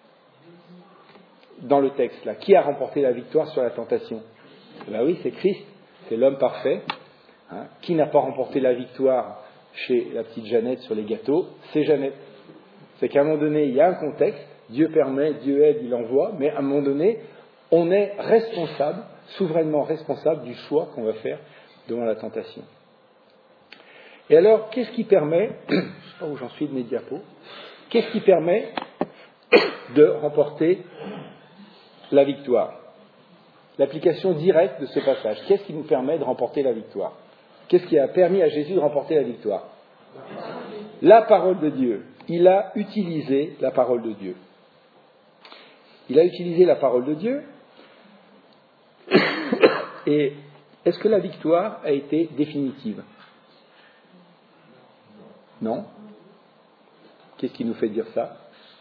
Dans le texte là, qui a remporté la victoire sur la tentation ? Ben oui, c'est Christ, c'est l'homme parfait. Hein. Qui n'a pas remporté la victoire chez la petite Jeannette sur les gâteaux ? C'est Jeannette. C'est qu'à un moment donné, il y a un contexte, Dieu permet, Dieu aide, il envoie, mais à un moment donné, on est responsable, souverainement responsable du choix qu'on va faire devant la tentation. Et alors, qu'est-ce qui permet, je ne sais pas où j'en suis de mes diapos, qu'est-ce qui permet de remporter la victoire ? L'application directe de ce passage, qu'est-ce qui nous permet de remporter la victoire ? Qu'est-ce qui a permis à Jésus de remporter la victoire ? La parole de Dieu. Il a utilisé la parole de Dieu. Il a utilisé la parole de Dieu. Et est-ce que la victoire a été définitive ? Non ? Qu'est-ce qui nous fait dire ça ?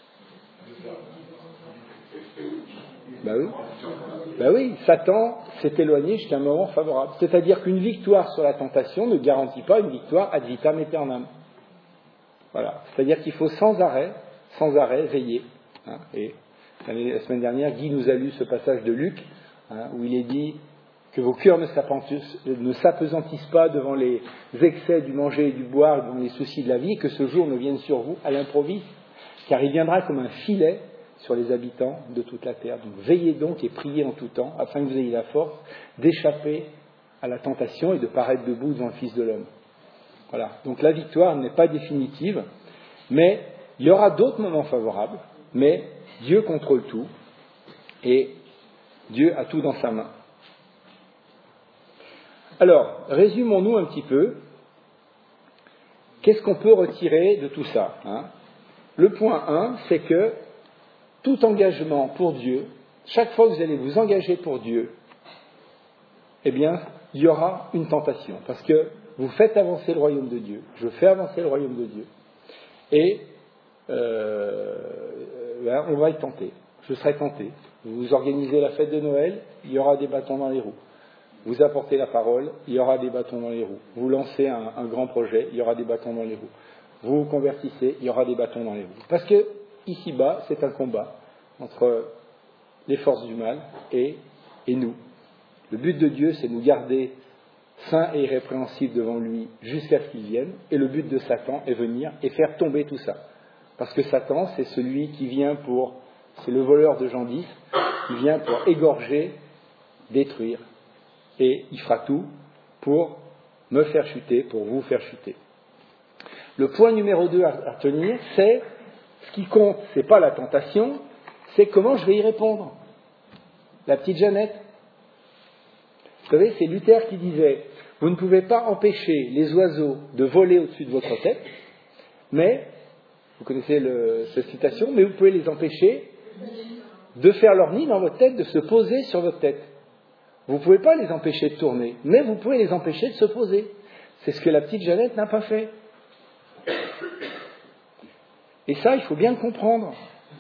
Ben oui. Ben oui, Satan s'est éloigné jusqu'à un moment favorable. C'est-à-dire qu'une victoire sur la tentation ne garantit pas une victoire ad vitam aeternam. Voilà. C'est-à-dire qu'il faut sans arrêt, sans arrêt veiller. Hein. Et la semaine dernière, Guy nous a lu ce passage de Luc, hein, où il est dit que vos cœurs ne s'apesantissent pas devant les excès du manger et du boire, devant les soucis de la vie, que ce jour ne vienne sur vous à l'improviste, car il viendra comme un filet sur les habitants de toute la terre. Donc veillez donc et priez en tout temps, afin que vous ayez la force d'échapper à la tentation et de paraître debout devant le Fils de l'homme. Voilà. Donc la victoire n'est pas définitive, mais il y aura d'autres moments favorables, mais Dieu contrôle tout, et Dieu a tout dans sa main. Alors, résumons-nous un petit peu. Qu'est-ce qu'on peut retirer de tout ça, hein ? Le point un, c'est que tout engagement pour Dieu, chaque fois que vous allez vous engager pour Dieu, eh bien, il y aura une tentation. Parce que vous faites avancer le royaume de Dieu. Je fais avancer le royaume de Dieu. Et euh, ben, on va être tenté. Je serai tenté. Vous organisez la fête de Noël, il y aura des bâtons dans les roues. Vous apportez la parole, il y aura des bâtons dans les roues. Vous lancez un, un grand projet, il y aura des bâtons dans les roues. vous vous convertissez, il y aura des bâtons dans les roues. Parce que, ici-bas, c'est un combat entre les forces du mal et, et nous. Le but de Dieu, c'est de nous garder saints et irrépréhensibles devant lui jusqu'à ce qu'il vienne. Et le but de Satan est venir et faire tomber tout ça. Parce que Satan, c'est celui qui vient pour... C'est le voleur de Jean dix, qui vient pour égorger, détruire. Et il fera tout pour me faire chuter, pour vous faire chuter. Le point numéro deux à, à tenir, c'est ce qui compte, c'est pas la tentation, c'est comment je vais y répondre. La petite Jeannette. Vous savez, c'est Luther qui disait, vous ne pouvez pas empêcher les oiseaux de voler au-dessus de votre tête, mais, vous connaissez le, cette citation, mais vous pouvez les empêcher de faire leur nid dans votre tête, de se poser sur votre tête. Vous ne pouvez pas les empêcher de tourner, mais vous pouvez les empêcher de se poser. C'est ce que la petite Jeannette n'a pas fait. Et ça, il faut bien le comprendre.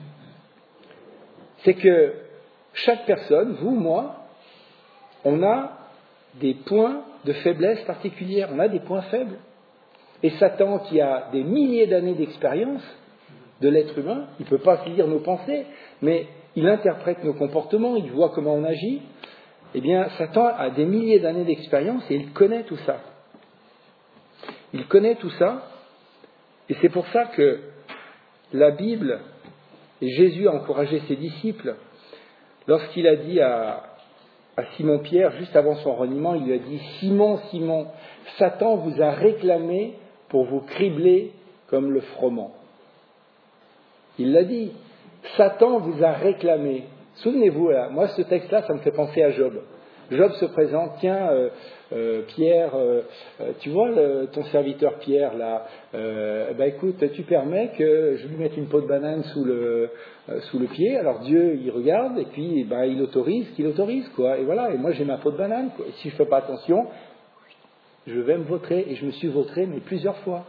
C'est que chaque personne, vous, moi, on a des points de faiblesse particulière, on a des points faibles. Et Satan, qui a des milliers d'années d'expérience de l'être humain, il ne peut pas lire nos pensées, mais il interprète nos comportements, il voit comment on agit. Eh bien, Satan a des milliers d'années d'expérience et il connaît tout ça. Il connaît tout ça, et c'est pour ça que la Bible, et Jésus a encouragé ses disciples, lorsqu'il a dit à, à Simon-Pierre, juste avant son reniement, il lui a dit « Simon, Simon, Satan vous a réclamé pour vous cribler comme le froment. » Il l'a dit, Satan vous a réclamé. Souvenez-vous, là, moi ce texte-là, ça me fait penser à Job. Job se présente, tiens, euh, euh, Pierre, euh, tu vois le, ton serviteur Pierre, là, euh, bah écoute, tu permets que je lui mette une peau de banane sous le, euh, sous le pied, alors Dieu, il regarde, et puis bah, il autorise qu'il autorise, quoi, et voilà, et moi j'ai ma peau de banane, quoi. Et si je fais pas attention, je vais me vautrer, et je me suis vautré, mais plusieurs fois.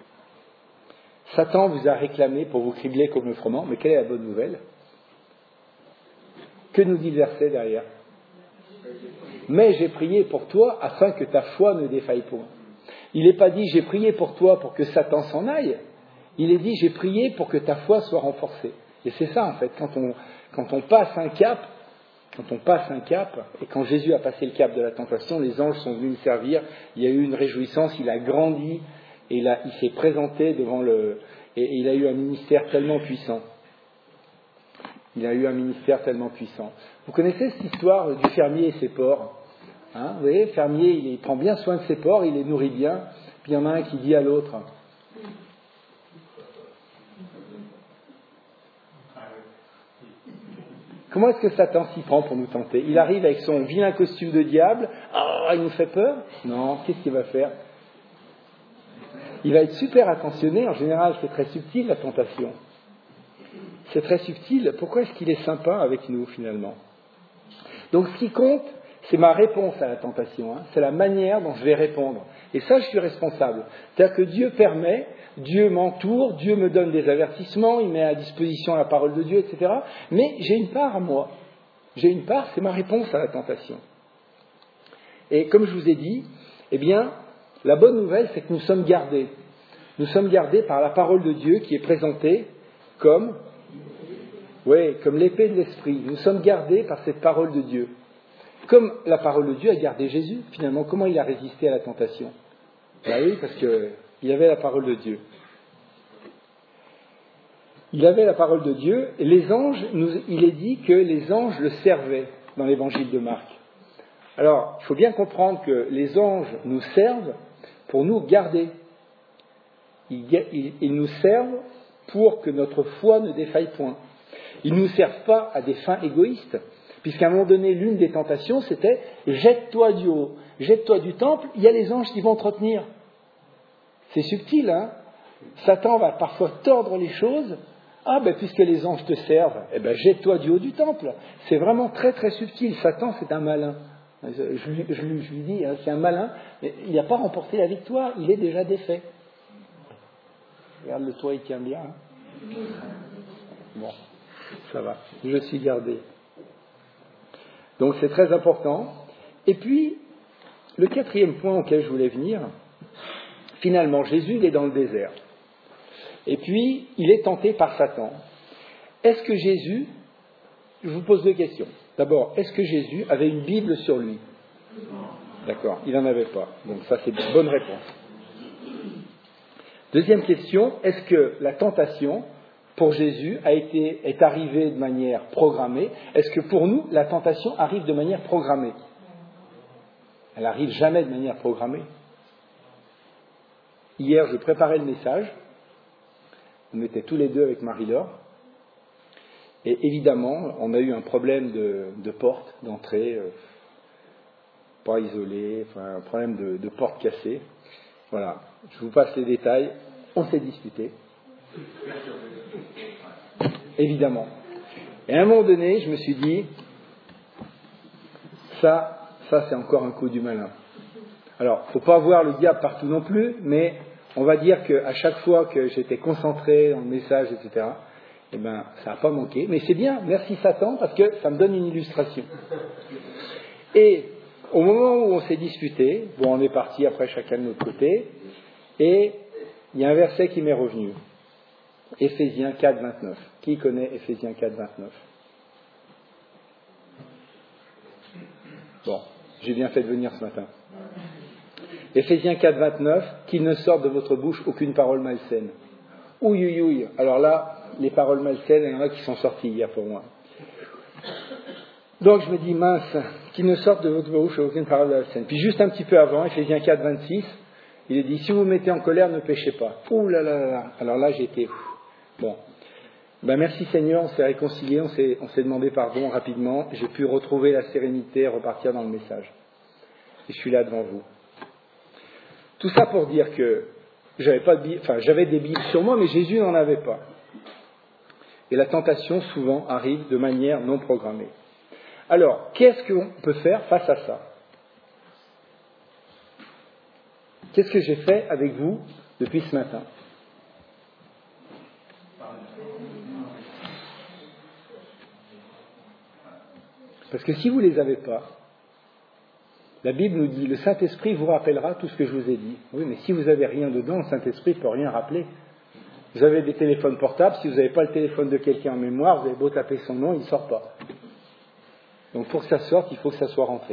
Satan vous a réclamé pour vous cribler comme le froment, mais quelle est la bonne nouvelle? Que nous dit le verset derrière? Mais j'ai prié pour toi afin que ta foi ne défaille point. Il n'est pas dit j'ai prié pour toi pour que Satan s'en aille. Il est dit j'ai prié pour que ta foi soit renforcée. Et c'est ça en fait, quand on, quand on passe un cap, quand on passe un cap, et quand Jésus a passé le cap de la tentation, les anges sont venus le servir, il y a eu une réjouissance, il a grandi, et il, a, il s'est présenté devant le... Et, et il a eu un ministère tellement puissant. Il a eu un ministère tellement puissant. Vous connaissez cette histoire du fermier et ses porcs, hein? Vous voyez, le fermier, il, il prend bien soin de ses porcs, il les nourrit bien, puis il y en a un qui dit à l'autre, comment est-ce que Satan s'y prend pour nous tenter? Il arrive avec son vilain costume de diable, ah, oh, il nous fait peur? Non, qu'est-ce qu'il va faire? Il va être super attentionné, en général c'est très subtil la tentation. C'est très subtil, pourquoi est-ce qu'il est sympa avec nous finalement? Donc ce qui compte, c'est ma réponse à la tentation, hein. C'est la manière dont je vais répondre. Et ça, je suis responsable. C'est-à-dire que Dieu permet, Dieu m'entoure, Dieu me donne des avertissements, il met à disposition la parole de Dieu, et cetera. Mais j'ai une part à moi. J'ai une part, c'est ma réponse à la tentation. Et comme je vous ai dit, eh bien, la bonne nouvelle, c'est que nous sommes gardés. Nous sommes gardés par la parole de Dieu qui est présentée comme... Oui, comme l'épée de l'esprit. Nous sommes gardés par cette parole de Dieu. Comme la parole de Dieu a gardé Jésus, finalement, comment il a résisté à la tentation? Ben oui, parce qu'il avait la parole de Dieu. Il avait la parole de Dieu, et les anges, nous, il est dit que les anges le servaient dans l'évangile de Marc. Alors, il faut bien comprendre que les anges nous servent pour nous garder. Ils, ils, ils nous servent pour que notre foi ne défaille point. Ils ne nous servent pas à des fins égoïstes, puisqu'à un moment donné, l'une des tentations, c'était « jette-toi du haut, jette-toi du temple, il y a les anges qui vont te retenir ». C'est subtil, hein? Satan va parfois tordre les choses. « Ah, ben puisque les anges te servent, eh ben jette-toi du haut du temple ». C'est vraiment très très subtil. Satan, c'est un malin. Je, je, je, je lui dis, hein, c'est un malin, mais il n'a pas remporté la victoire, il est déjà défait. Regarde, le toit, il tient bien. Hein? Bon. Ça va, je suis gardé. Donc c'est très important. Et puis, le quatrième point auquel je voulais venir, finalement, Jésus il est dans le désert. Et puis, il est tenté par Satan. Est-ce que Jésus, je vous pose deux questions. D'abord, est-ce que Jésus avait une Bible sur lui ? D'accord, il n'en avait pas. Donc ça, c'est une bonne réponse. Deuxième question, est-ce que la tentation pour Jésus a été, est arrivée de manière programmée ? Est-ce que pour nous, la tentation arrive de manière programmée ? Elle n'arrive jamais de manière programmée. Hier, je préparais le message. On était tous les deux avec Marie-Laure. Et évidemment, on a eu un problème de, de porte, d'entrée, euh, pas isolée, enfin, un problème de, de porte cassée. Voilà, je vous passe les détails. On s'est disputé. Évidemment. Et à un moment donné, je me suis dit, ça, ça c'est encore un coup du malin. Alors, il ne faut pas voir le diable partout non plus, mais on va dire qu'à chaque fois que j'étais concentré dans le message, et cetera, eh ben, ça n'a pas manqué. Mais c'est bien, merci Satan, parce que ça me donne une illustration. Et au moment où on s'est disputé, bon, on est parti après chacun de notre côté, et il y a un verset qui m'est revenu. Éphésiens quatre, vingt-neuf. Qui connaît Éphésiens quatre, vingt-neuf ? Bon, j'ai bien fait de venir ce matin. Éphésiens quatre, vingt-neuf. Qu'il ne sorte de votre bouche aucune parole malsaine. Ouïe, ouïe, ouïe. Alors là, les paroles malsaines, il y en a qui sont sorties hier pour moi. Donc je me dis, mince, qu'il ne sorte de votre bouche aucune parole malsaine. Puis juste un petit peu avant, Éphésiens quatre, vingt-six, il est dit, si vous vous mettez en colère, ne péchez pas. Ouh là là là. Alors là, j'ai été... Bon. Ben merci Seigneur, on s'est réconciliés, on s'est, on s'est demandé pardon rapidement. J'ai pu retrouver la sérénité et repartir dans le message. Et je suis là devant vous. Tout ça pour dire que j'avais pas de Bible, enfin j'avais des Bibles sur moi, mais Jésus n'en avait pas. Et la tentation souvent arrive de manière non programmée. Alors, qu'est-ce qu'on peut faire face à ça ? Qu'est-ce que j'ai fait avec vous depuis ce matin ? Parce que si vous ne les avez pas, la Bible nous dit, le Saint-Esprit vous rappellera tout ce que je vous ai dit. Oui, mais si vous n'avez rien dedans, le Saint-Esprit ne peut rien rappeler. Vous avez des téléphones portables, si vous n'avez pas le téléphone de quelqu'un en mémoire, vous avez beau taper son nom, il ne sort pas. Donc pour que ça sorte, il faut que ça soit rentré.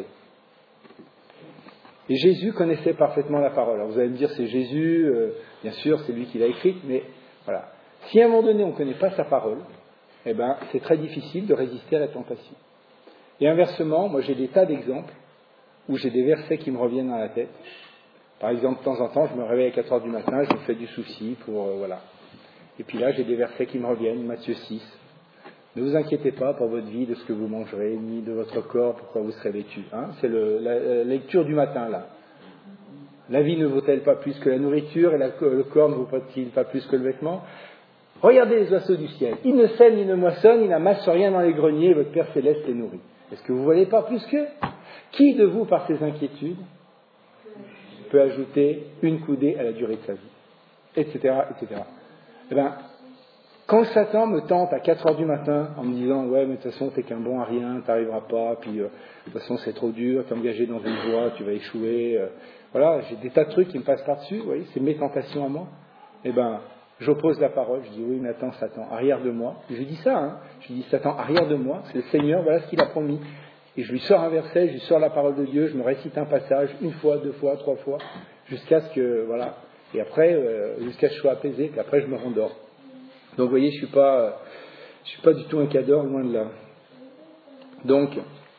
Et Jésus connaissait parfaitement la parole. Alors vous allez me dire, c'est Jésus, euh, bien sûr, c'est lui qui l'a écrite, mais voilà. Si à un moment donné, on ne connaît pas sa parole, eh ben, c'est très difficile de résister à la tentation. Et inversement, moi j'ai des tas d'exemples où j'ai des versets qui me reviennent dans la tête. Par exemple, de temps en temps, je me réveille à quatre heures du matin, je me fais du souci pour... Euh, voilà. Et puis là, j'ai des versets qui me reviennent, Matthieu six. Ne vous inquiétez pas pour votre vie, de ce que vous mangerez, ni de votre corps, pourquoi vous serez vêtus. Hein, c'est le, la, la lecture du matin, là. La vie ne vaut-elle pas plus que la nourriture, et la, le corps ne vaut-il pas plus que le vêtement ? Regardez les oiseaux du ciel. Ils ne sèment, ils ne moissonnent, ils n'amassent rien dans les greniers, et votre Père céleste les nourrit. Est-ce que vous ne voyez pas plus qu'eux ? Qui de vous, par ses inquiétudes, peut ajouter une coudée à la durée de sa vie ? Etc., et cetera. Eh bien, quand Satan me tente à quatre heures du matin en me disant « Ouais, mais de toute façon, t'es qu'un bon à rien, t'arriveras pas, puis euh, de toute façon, c'est trop dur, t'engager dans une voie, tu vas échouer. Euh, » Voilà, j'ai des tas de trucs qui me passent par-dessus, vous voyez, c'est mes tentations à moi. Eh bien, j'oppose la parole, je dis « Oui, mais attends, Satan, arrière de moi. » Je dis ça, hein. Je dis « Satan, arrière de moi, c'est le Seigneur, voilà ce qu'il a promis. » Et je lui sors un verset, je lui sors la parole de Dieu, je me récite un passage, une fois, deux fois, trois fois, jusqu'à ce que, voilà, et après, euh, jusqu'à ce que je sois apaisé, puis après je me rendors. Donc vous voyez, je ne suis pas, je suis pas du tout un cador, loin de là. Donc,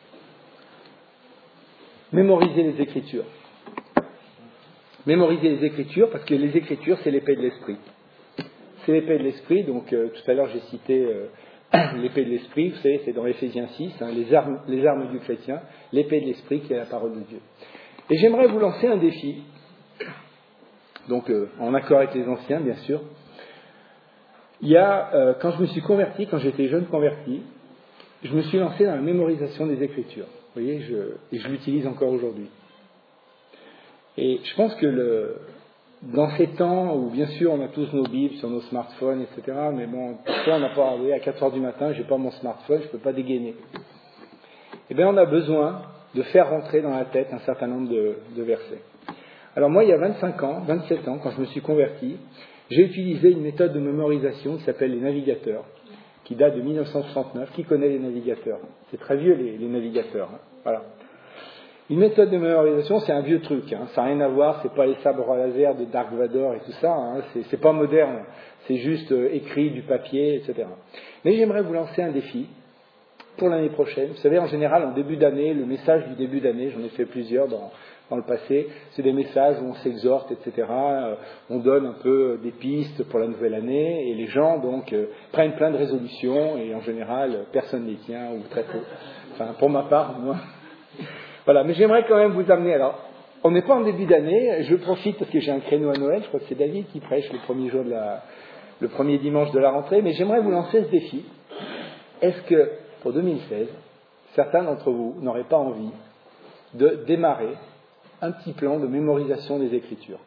mémorisez les Écritures. Mémorisez les Écritures, parce que les Écritures, c'est l'épée de l'Esprit. C'est l'épée de l'Esprit, donc euh, tout à l'heure j'ai cité euh, l'épée de l'Esprit, vous savez, c'est dans Éphésiens six, hein, les, armes, les armes du chrétien, l'épée de l'Esprit qui est la parole de Dieu. Et j'aimerais vous lancer un défi, donc euh, en accord avec les anciens, bien sûr. Il y a, euh, quand je me suis converti, quand j'étais jeune converti, je me suis lancé dans la mémorisation des Écritures. Vous voyez, je, et je l'utilise encore aujourd'hui. Et je pense que le, dans ces temps où, bien sûr, on a tous nos Bibles sur nos smartphones, et cetera, mais bon, parfois on n'a pas, vous voyez, à quatre heures du matin, j'ai pas mon smartphone, je ne peux pas dégainer. Eh bien, on a besoin de faire rentrer dans la tête un certain nombre de, de versets. Alors moi, il y a vingt-cinq ans, vingt-sept ans, quand je me suis converti, j'ai utilisé une méthode de mémorisation qui s'appelle les navigateurs, qui date de mille neuf cent soixante-neuf. Qui connaît les navigateurs? C'est très vieux, les, les navigateurs. Hein. Voilà. Une méthode de mémorisation, c'est un vieux truc. Hein. Ça n'a rien à voir, c'est pas les sabres à laser de Dark Vador et tout ça. Hein. C'est, c'est pas moderne. C'est juste euh, écrit, du papier, et cetera. Mais j'aimerais vous lancer un défi pour l'année prochaine. Vous savez, en général, en début d'année, le message du début d'année, j'en ai fait plusieurs dans, dans le passé, c'est des messages où on s'exhorte, et cetera. Euh, on donne un peu des pistes pour la nouvelle année, et les gens, donc, euh, prennent plein de résolutions, et en général, personne n'y tient, ou très peu. Enfin, pour ma part, moi. Voilà, mais j'aimerais quand même vous amener, alors, on n'est pas en début d'année, je profite parce que j'ai un créneau à Noël, je crois que c'est David qui prêche le premier jour de la, le premier dimanche de la rentrée, mais j'aimerais vous lancer ce défi. Est-ce que, pour deux mille seize, certains d'entre vous n'auraient pas envie de démarrer un petit plan de mémorisation des Écritures?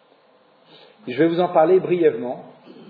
Je vais vous en parler brièvement,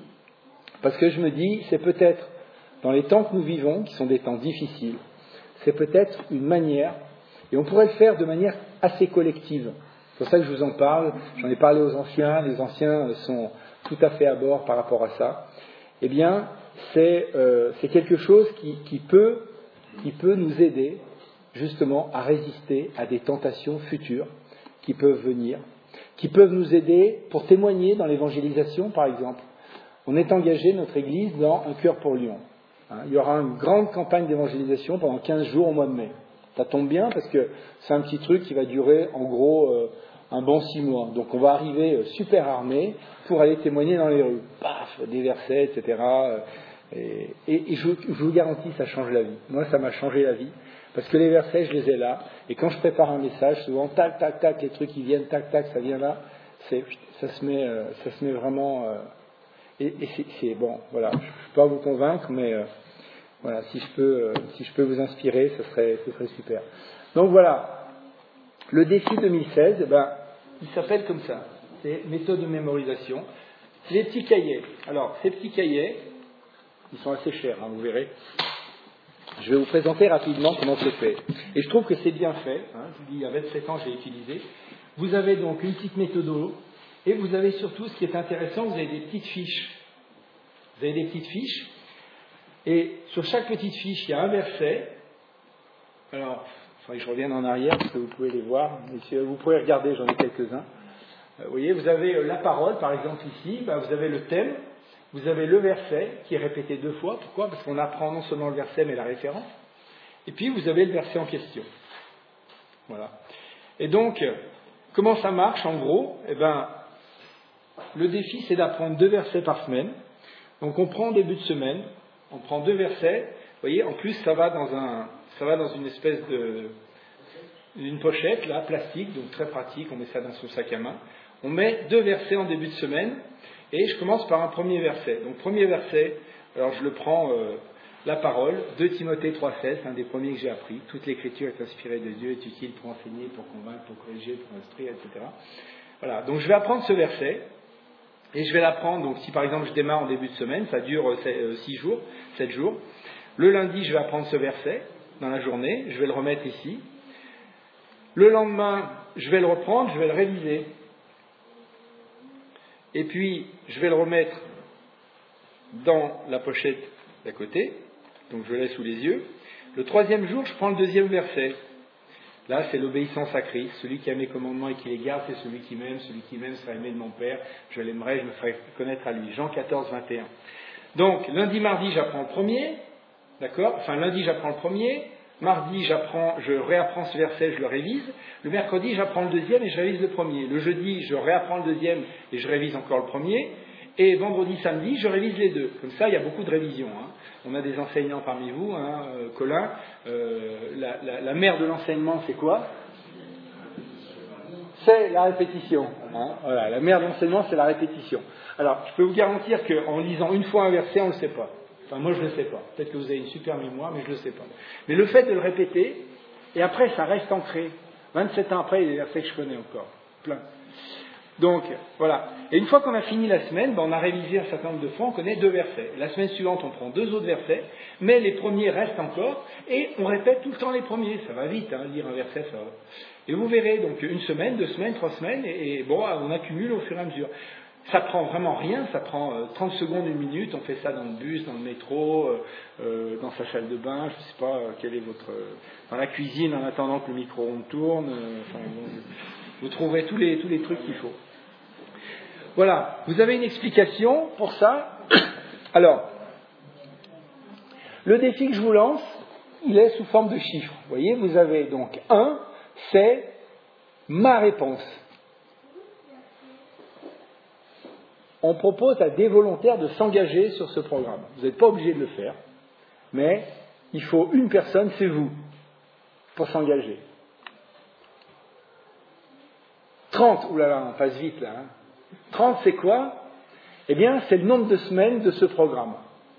parce que je me dis, c'est peut-être, dans les temps que nous vivons, qui sont des temps difficiles, c'est peut-être une manière, et on pourrait le faire de manière assez collective. C'est pour ça que je vous en parle, j'en ai parlé aux anciens, les anciens sont tout à fait à bord par rapport à ça. Eh bien, c'est, euh, c'est quelque chose qui, qui, peut, qui peut nous aider justement à résister à des tentations futures qui peuvent venir, qui peuvent nous aider pour témoigner dans l'évangélisation, par exemple. On est engagé, notre Église, dans Un cœur pour Lyon. Hein, il y aura une grande campagne d'évangélisation pendant quinze jours au mois de mai. Ça tombe bien parce que c'est un petit truc qui va durer en gros euh, un bon six mois. Donc on va arriver euh, super armés pour aller témoigner dans les rues. Paf, des versets, et cetera. Et, et, et je, je vous garantis, ça change la vie. Moi, ça m'a changé la vie. Parce que les versets, je les ai là. Et quand je prépare un message, souvent, tac, tac, tac, les trucs qui viennent, tac, tac, ça vient là. C'est, ça se met, euh, ça se met vraiment. Euh, et et c'est, c'est bon, voilà. Je ne peux pas vous convaincre, mais euh, voilà, si je peux, euh, si je peux vous inspirer, ce serait, ce serait super. Donc voilà, le défi deux mille seize, eh ben, il s'appelle comme ça. C'est méthode de mémorisation. C'est les petits cahiers. Alors, ces petits cahiers, ils sont assez chers, hein, vous verrez. Je vais vous présenter rapidement comment c'est fait. Et je trouve que c'est bien fait. Hein, je vous dis, il y a vingt-sept ans, j'ai utilisé. Vous avez donc une petite méthode, et vous avez surtout, ce qui est intéressant, vous avez des petites fiches. Vous avez des petites fiches, et sur chaque petite fiche, il y a un verset. Alors, il faudrait que je revienne en arrière, parce que vous pouvez les voir. Vous pouvez regarder, j'en ai quelques-uns. Vous voyez, vous avez la parole, par exemple ici, ben vous avez le thème. Vous avez le verset qui est répété deux fois. Pourquoi? Parce qu'on apprend non seulement le verset, mais la référence. Et puis, vous avez le verset en question. Voilà. Et donc, comment ça marche, en gros? Eh ben, le défi, c'est d'apprendre deux versets par semaine. Donc, on prend en début de semaine, on prend deux versets. Vous voyez, en plus, ça va dans un, ça va dans une espèce de, une pochette, là, plastique, donc très pratique. On met ça dans son sac à main. On met deux versets en début de semaine. Et je commence par un premier verset. Donc, premier verset, alors je le prends, euh, la parole, deux Timothée trois seize, un des premiers que j'ai appris. Toute l'écriture est inspirée de Dieu, est utile pour enseigner, pour convaincre, pour corriger, pour instruire, et cetera. Voilà, donc je vais apprendre ce verset, et je vais l'apprendre, donc si par exemple je démarre en début de semaine, ça dure six jours, sept jours. Le lundi, je vais apprendre ce verset dans la journée, je vais le remettre ici. Le lendemain, je vais le reprendre, je vais le réviser. Et puis, je vais le remettre dans la pochette d'à côté. Donc, je le laisse sous les yeux. Le troisième jour, je prends le deuxième verset. Là, c'est l'obéissance à Christ. Celui qui a mes commandements et qui les garde, c'est celui qui m'aime. Celui qui m'aime sera aimé de mon Père. Je l'aimerai, je me ferai connaître à lui. Jean quatorze, vingt et un. Donc, lundi, mardi, j'apprends le premier. D'accord? Enfin, lundi, j'apprends le premier. Mardi, j'apprends, je réapprends ce verset, je le révise. Le mercredi, j'apprends le deuxième et je révise le premier. Le jeudi, je réapprends le deuxième et je révise encore le premier. Et vendredi, samedi, je révise les deux. Comme ça, il y a beaucoup de révisions. Hein. On a des enseignants parmi vous, hein, euh, Colin. Euh, la, la, la mère de l'enseignement, c'est quoi? C'est la répétition. Hein. Voilà, la mère de l'enseignement, c'est la répétition. Alors, je peux vous garantir qu'en lisant une fois un verset, on ne le sait pas. Enfin, moi, je ne le sais pas. Peut-être que vous avez une super mémoire, mais je ne le sais pas. Mais le fait de le répéter, et après, ça reste ancré. vingt-sept ans après, il y a des versets que je connais encore. Plein. Donc, voilà. Et une fois qu'on a fini la semaine, ben, on a révisé un certain nombre de fois, on connaît deux versets. La semaine suivante, on prend deux autres versets, mais les premiers restent encore, et on répète tout le temps les premiers. Ça va vite, hein, lire un verset, ça va. Et vous verrez, donc, une semaine, deux semaines, trois semaines, et, et bon, on accumule au fur et à mesure. Ça prend vraiment rien, ça prend euh, trente secondes, une minute, on fait ça dans le bus, dans le métro, euh, euh, dans sa salle de bain, je ne sais pas euh, quel est votre... Euh, dans la cuisine en attendant que le micro-ondes tourne, euh, enfin, bon, vous trouverez tous les, tous les trucs qu'il faut. Voilà, vous avez une explication pour ça. Alors, le défi que je vous lance, il est sous forme de chiffres. Vous voyez, vous avez donc un, c'est ma réponse. On propose à des volontaires de s'engager sur ce programme. Vous n'êtes pas obligé de le faire, mais il faut une personne, c'est vous, pour s'engager. trente, oulala, on passe vite là. Hein. trente, c'est quoi? Eh bien, c'est le nombre de semaines de ce programme.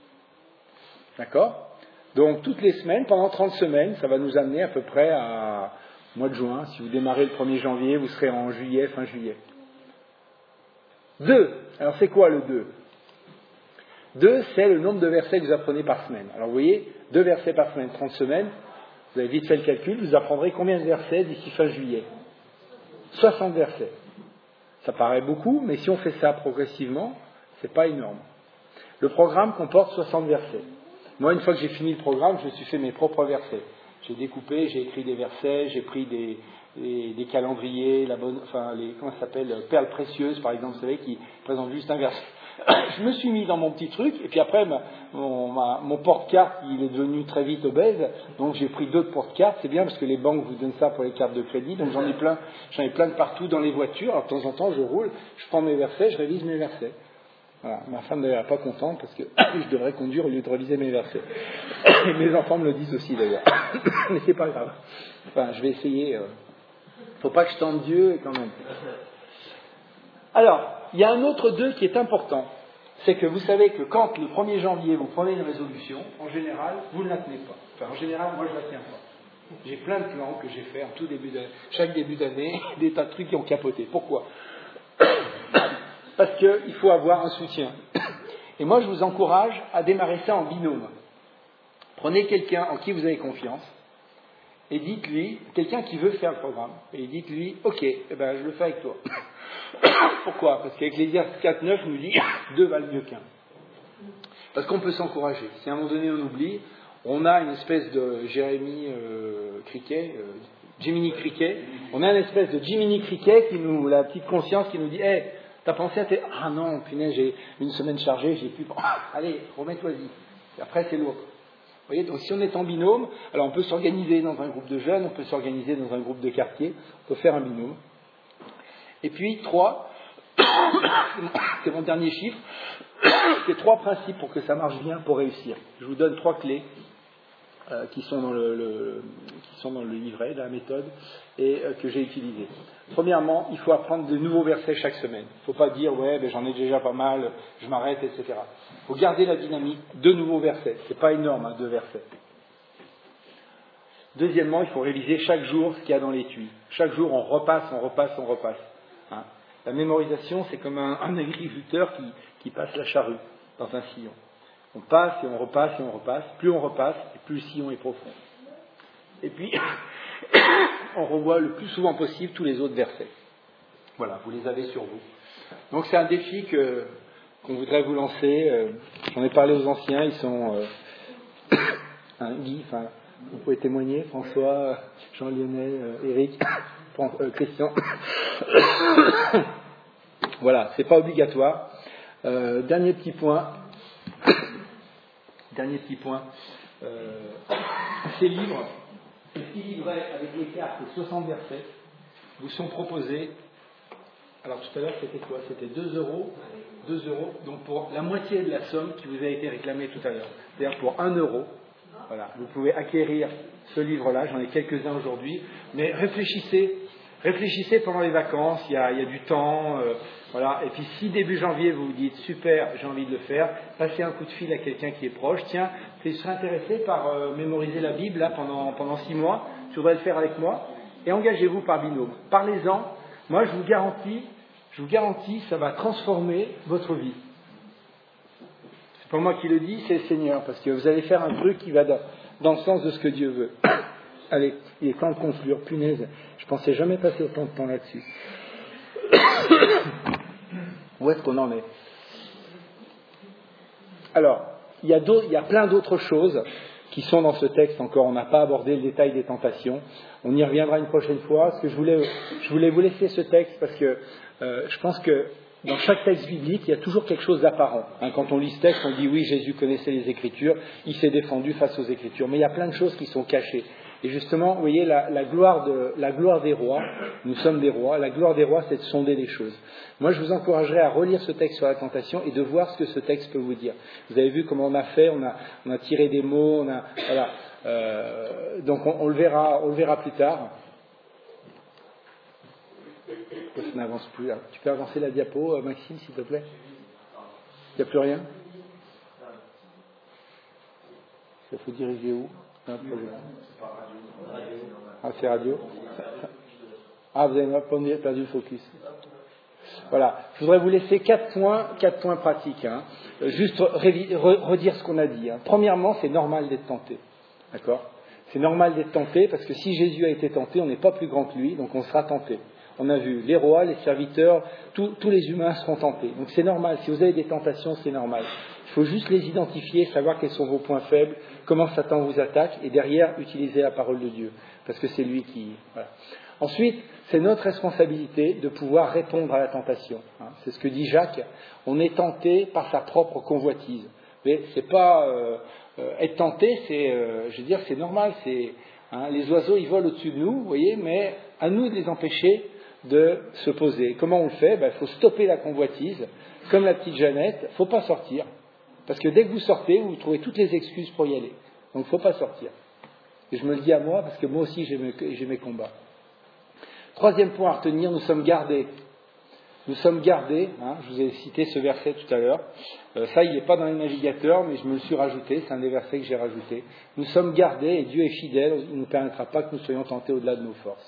D'accord? Donc, toutes les semaines, pendant trente semaines, ça va nous amener à peu près à mois de juin. Si vous démarrez le premier janvier, vous serez en juillet, fin juillet. deux. Alors, c'est quoi le deux? deux, c'est le nombre de versets que vous apprenez par semaine. Alors, vous voyez, deux versets par semaine, trente semaines. Vous avez vite fait le calcul, vous apprendrez combien de versets d'ici fin juillet? soixante versets. Ça paraît beaucoup, mais si on fait ça progressivement, c'est pas énorme. Le programme comporte soixante versets. Moi, une fois que j'ai fini le programme, je me suis fait mes propres versets. J'ai découpé, j'ai écrit des versets, j'ai pris des, des, des calendriers, la bonne, enfin, les, comment ça s'appelle, perles précieuses, par exemple, vous savez, qui présentent juste un verset. Je me suis mis dans mon petit truc, et puis après, ma, mon, ma, mon porte-carte, il est devenu très vite obèse, donc j'ai pris d'autres porte-cartes. C'est bien parce que les banques vous donnent ça pour les cartes de crédit, donc j'en ai plein, j'en ai plein de partout dans les voitures. Alors, de temps en temps, je roule, je prends mes versets, je révise mes versets. Voilà. Ma femme ne pas contente parce que je devrais conduire au lieu de réviser mes versets. Et mes enfants me le disent aussi d'ailleurs. Mais c'est pas grave. Enfin, je vais essayer. Euh... Faut pas que je tente Dieu quand même. Alors, il y a un autre deux qui est important. C'est que vous savez que quand le premier janvier vous prenez une résolution, en général, vous ne la tenez pas. Enfin, en général, moi je la tiens pas. J'ai plein de plans que j'ai fait en tout début d'année, chaque début d'année, des tas de trucs qui ont capoté. Pourquoi? Parce qu'il faut avoir un soutien. Et moi, je vous encourage à démarrer ça en binôme. Prenez quelqu'un en qui vous avez confiance et dites-lui, quelqu'un qui veut faire le programme, et dites-lui, ok, eh ben, je le fais avec toi. Pourquoi? Parce qu'Ecclésiaste quatre neuf nous dit, deux valent mieux qu'un. Parce qu'on peut s'encourager. Si à un moment donné on oublie, on a une espèce de Jérémie euh, Criquet, euh, Jiminy Criquet, on a une espèce de Jiminy Criquet qui nous, la petite conscience qui nous dit, hé, hey, t'as pensé à tes... Ah non, punaise, j'ai une semaine chargée, j'ai plus... Ah, allez, remets-toi-y. Et après, c'est l'autre. Vous voyez, donc si on est en binôme, alors on peut s'organiser dans un groupe de jeunes, on peut s'organiser dans un groupe de quartier, on peut faire un binôme. Et puis, trois, c'est mon dernier chiffre, c'est trois principes pour que ça marche bien, pour réussir. Je vous donne trois clés euh, qui sont dans le, le, qui sont dans le livret de la méthode et euh, que j'ai utilisées. Premièrement, il faut apprendre de nouveaux versets chaque semaine. Il ne faut pas dire, ouais, ben, j'en ai déjà pas mal, je m'arrête, et cetera. Il faut garder la dynamique, de nouveaux versets. Ce n'est pas énorme, hein, deux versets. Deuxièmement, il faut réviser chaque jour ce qu'il y a dans l'étui. Chaque jour, on repasse, on repasse, on repasse. Hein. La mémorisation, c'est comme un, un agriculteur qui, qui passe la charrue dans un sillon. On passe et on repasse et on repasse. Plus on repasse, et plus le sillon est profond. Et puis, on revoit le plus souvent possible tous les autres versets. Voilà, vous les avez sur vous. Donc c'est un défi que, qu'on voudrait vous lancer. Euh, j'en ai parlé aux anciens, ils sont... Euh, hein, Guy, enfin, vous pouvez témoigner, François, Jean-Lionel, euh, Eric, euh, Christian. Voilà, c'est pas obligatoire. Euh, dernier petit point. Dernier petit point. Euh, ces livres, ces petits livrets avec les cartes et soixante versets, vous sont proposés. Alors tout à l'heure, c'était quoi? C'était deux euros. deux euros, donc pour la moitié de la somme qui vous a été réclamée tout à l'heure. C'est-à-dire pour un euro. Voilà, vous pouvez acquérir ce livre-là, j'en ai quelques-uns aujourd'hui, mais réfléchissez, réfléchissez pendant les vacances, il y a, il y a du temps, euh, voilà, et puis si début janvier vous vous dites super, j'ai envie de le faire, passez un coup de fil à quelqu'un qui est proche, tiens, tu serais intéressé par euh, mémoriser la Bible là pendant, pendant six mois, tu voudrais le faire avec moi, et engagez-vous par binôme, parlez-en, moi je vous garantis, je vous garantis, ça va transformer votre vie. C'est pas moi qui le dis, c'est le Seigneur, parce que vous allez faire un truc qui va dans, dans le sens de ce que Dieu veut. Allez, il est temps de conclure, punaise, je pensais jamais passer autant de temps là-dessus. Où est-ce qu'on en est? Alors, il y a d'autres, il y a plein d'autres choses qui sont dans ce texte encore. On n'a pas abordé le détail des tentations. On y reviendra une prochaine fois. Parce que je voulais, je voulais vous laisser ce texte parce que euh, je pense que dans chaque texte biblique, il y a toujours quelque chose d'apparent. Hein, quand on lit ce texte, on dit oui, Jésus connaissait les Écritures, il s'est défendu face aux Écritures. Mais il y a plein de choses qui sont cachées. Et justement, vous voyez, la, la, gloire de, la gloire des rois, nous sommes des rois, la gloire des rois, c'est de sonder les choses. Moi, je vous encouragerais à relire ce texte sur la tentation et de voir ce que ce texte peut vous dire. Vous avez vu comment on a fait, on a, on a tiré des mots, on a, voilà. Euh, donc on, on, le verra, on le verra plus tard. Pourquoi ça n'avance plus là? Tu peux avancer la diapo, Maxime, s'il te plaît? Il n'y a plus rien? Il faut diriger où? Ah, c'est radio. Ah, vous avez perdu le focus. Voilà. Je voudrais vous laisser quatre points, quatre points pratiques. Hein. Juste révi- re- redire ce qu'on a dit. Hein. Premièrement, c'est normal d'être tenté. D'accord? C'est normal d'être tenté parce que si Jésus a été tenté, on n'est pas plus grand que lui, donc on sera tenté. On a vu les rois, les serviteurs, tous, tous les humains seront tentés. Donc c'est normal. Si vous avez des tentations, c'est normal. Il faut juste les identifier, savoir quels sont vos points faibles, comment Satan vous attaque, et derrière, utiliser la parole de Dieu. Parce que c'est lui qui... Voilà. Ensuite, c'est notre responsabilité de pouvoir répondre à la tentation. Hein. C'est ce que dit Jacques. On est tenté par sa propre convoitise. Mais c'est pas... Euh, euh, être tenté, c'est... Euh, je veux dire, c'est normal. C'est, hein, les oiseaux, ils volent au-dessus de nous, vous voyez, mais à nous de les empêcher de se poser. Comment on le fait? Ben, il faut stopper la convoitise. Comme la petite Jeannette, il ne faut pas sortir. Parce que dès que vous sortez, vous trouvez toutes les excuses pour y aller. Donc il ne faut pas sortir. Et je me le dis à moi, parce que moi aussi j'ai mes, j'ai mes combats. Troisième point à retenir, nous sommes gardés. Nous sommes gardés, hein, je vous ai cité ce verset tout à l'heure. Euh, ça, il n'est pas dans le navigateur, mais je me le suis rajouté, c'est un des versets que j'ai rajouté. Nous sommes gardés et Dieu est fidèle, il ne nous permettra pas que nous soyons tentés au-delà de nos forces.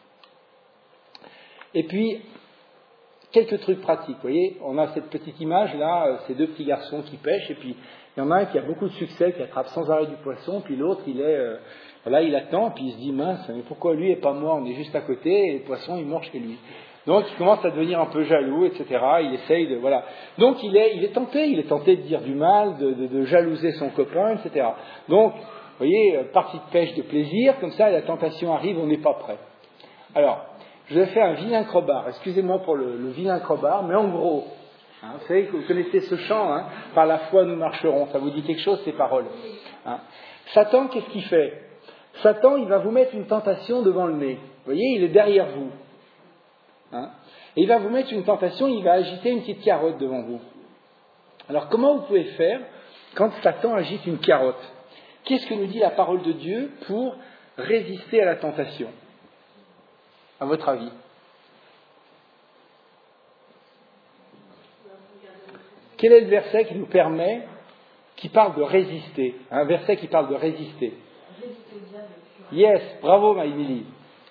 Et puis, quelques trucs pratiques, vous voyez, on a cette petite image là, ces deux petits garçons qui pêchent, et puis il y en a un qui a beaucoup de succès, qui attrape sans arrêt du poisson, puis l'autre il est, euh, là il attend, puis il se dit mince, mais pourquoi lui et pas moi, on est juste à côté, et le poisson il mord chez lui. Donc il commence à devenir un peu jaloux, et cetera. Il essaye de, voilà. Donc il est, il est tenté, il est tenté de dire du mal, de, de, de jalouser son copain, et cetera. Donc, vous voyez, partie de pêche de plaisir, comme ça la tentation arrive, on n'est pas prêt. Alors, je vais faire un vilain crobard, excusez-moi pour le, le vilain crobard, mais en gros, hein, vous savez que vous connaissez ce chant, hein, par la foi nous marcherons, ça vous dit quelque chose ces paroles, hein. Satan, qu'est-ce qu'il fait? Satan, il va vous mettre une tentation devant le nez, vous voyez, il est derrière vous, hein, et il va vous mettre une tentation, il va agiter une petite carotte devant vous. Alors comment vous pouvez faire quand Satan agite une carotte? Qu'est-ce que nous dit la parole de Dieu pour résister à la tentation? À votre avis? Quel est le verset qui nous permet, qui parle de résister? Un verset qui parle de résister. Yes, bravo Maïmili.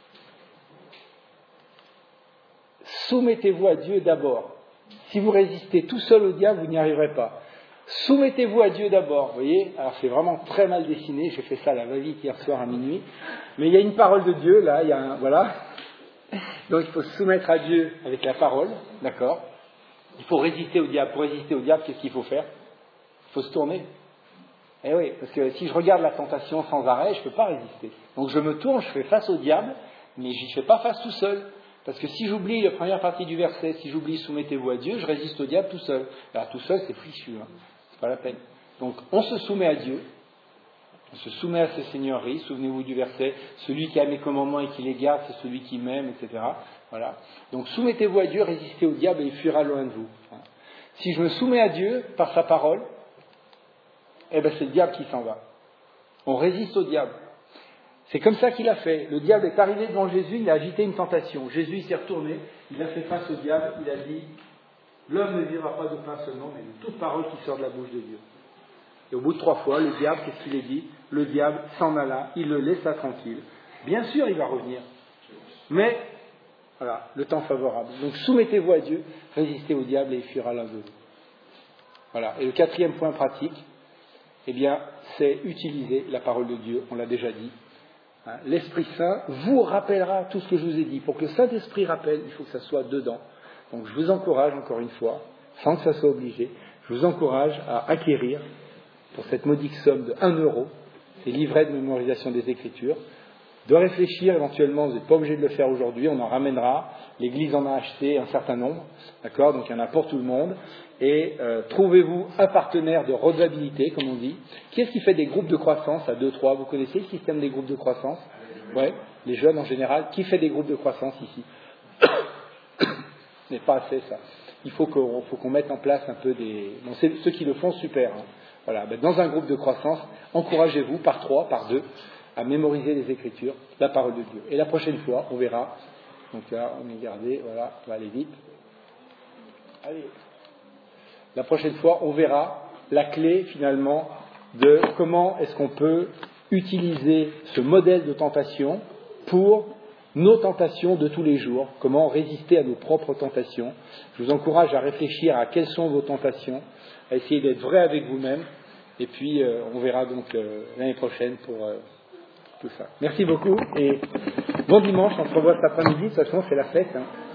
Soumettez-vous à Dieu d'abord. Si vous résistez tout seul au diable, vous n'y arriverez pas. Soumettez-vous à Dieu d'abord, vous voyez. Alors c'est vraiment très mal dessiné, j'ai fait ça à la va-vite hier soir à minuit. Mais il y a une parole de Dieu, là, il y a un, voilà. Donc il faut se soumettre à Dieu avec la parole, d'accord? Il faut résister au diable. Pour résister au diable, qu'est-ce qu'il faut faire? Il faut se tourner. Eh oui, parce que si je regarde la tentation sans arrêt, je ne peux pas résister. Donc je me tourne, je fais face au diable, mais je n'y fais pas face tout seul. Parce que si j'oublie la première partie du verset, si j'oublie soumettez-vous à Dieu, je résiste au diable tout seul. Alors tout seul, c'est fichu, hein. C'est pas la peine. Donc on se soumet à Dieu. On se soumet à ses seigneuries, souvenez-vous du verset, celui qui a mes commandements et qui les garde, c'est celui qui m'aime, et cetera. Voilà. Donc soumettez-vous à Dieu, résistez au diable et il fuira loin de vous. Si je me soumets à Dieu par sa parole, eh ben c'est le diable qui s'en va. On résiste au diable. C'est comme ça qu'il a fait. Le diable est arrivé devant Jésus, il a agité une tentation. Jésus il s'est retourné, il a fait face au diable, il a dit « L'homme ne vivra pas de pain seulement, mais de toute parole qui sort de la bouche de Dieu. » Et au bout de trois fois, le diable, qu'est-ce qu'il a dit? Le diable s'en alla, il le laissa tranquille. Bien sûr, il va revenir. Mais, voilà, le temps favorable. Donc, soumettez-vous à Dieu, résistez au diable et il fuira l'un de vous. Voilà. Et le quatrième point pratique, eh bien, c'est utiliser la parole de Dieu, on l'a déjà dit. Hein, l'Esprit Saint vous rappellera tout ce que je vous ai dit. Pour que le Saint-Esprit rappelle, il faut que ça soit dedans. Donc je vous encourage encore une fois, sans que ça soit obligé, je vous encourage à acquérir, pour cette modique somme de un euro, ces livrets de mémorisation des Écritures, de réfléchir éventuellement, vous n'êtes pas obligé de le faire aujourd'hui, on en ramènera, l'Église en a acheté un certain nombre, d'accord, donc il y en a pour tout le monde, et euh, trouvez-vous un partenaire de redevabilité, comme on dit. Qui est-ce qui fait des groupes de croissance à deux trois? Vous connaissez le système des groupes de croissance? Ouais, les jeunes en général. Qui fait des groupes de croissance ici? Ce n'est pas assez ça. Il faut qu'on, faut qu'on mette en place un peu des... Bon, c'est, ceux qui le font, super. Hein. Voilà. Ben, dans un groupe de croissance, encouragez-vous par trois, par deux, à mémoriser les Écritures, la parole de Dieu. Et la prochaine fois, on verra. Donc là, on est gardé, voilà, on va aller vite. Allez. La prochaine fois, on verra la clé finalement de comment est-ce qu'on peut utiliser ce modèle de tentation pour nos tentations de tous les jours, comment résister à nos propres tentations. Je vous encourage à réfléchir à quelles sont vos tentations, à essayer d'être vrai avec vous-même, et puis euh, on verra donc euh, l'année prochaine pour euh, tout ça. Merci beaucoup et bon dimanche, on se revoit cet après-midi, de toute façon c'est la fête. Hein.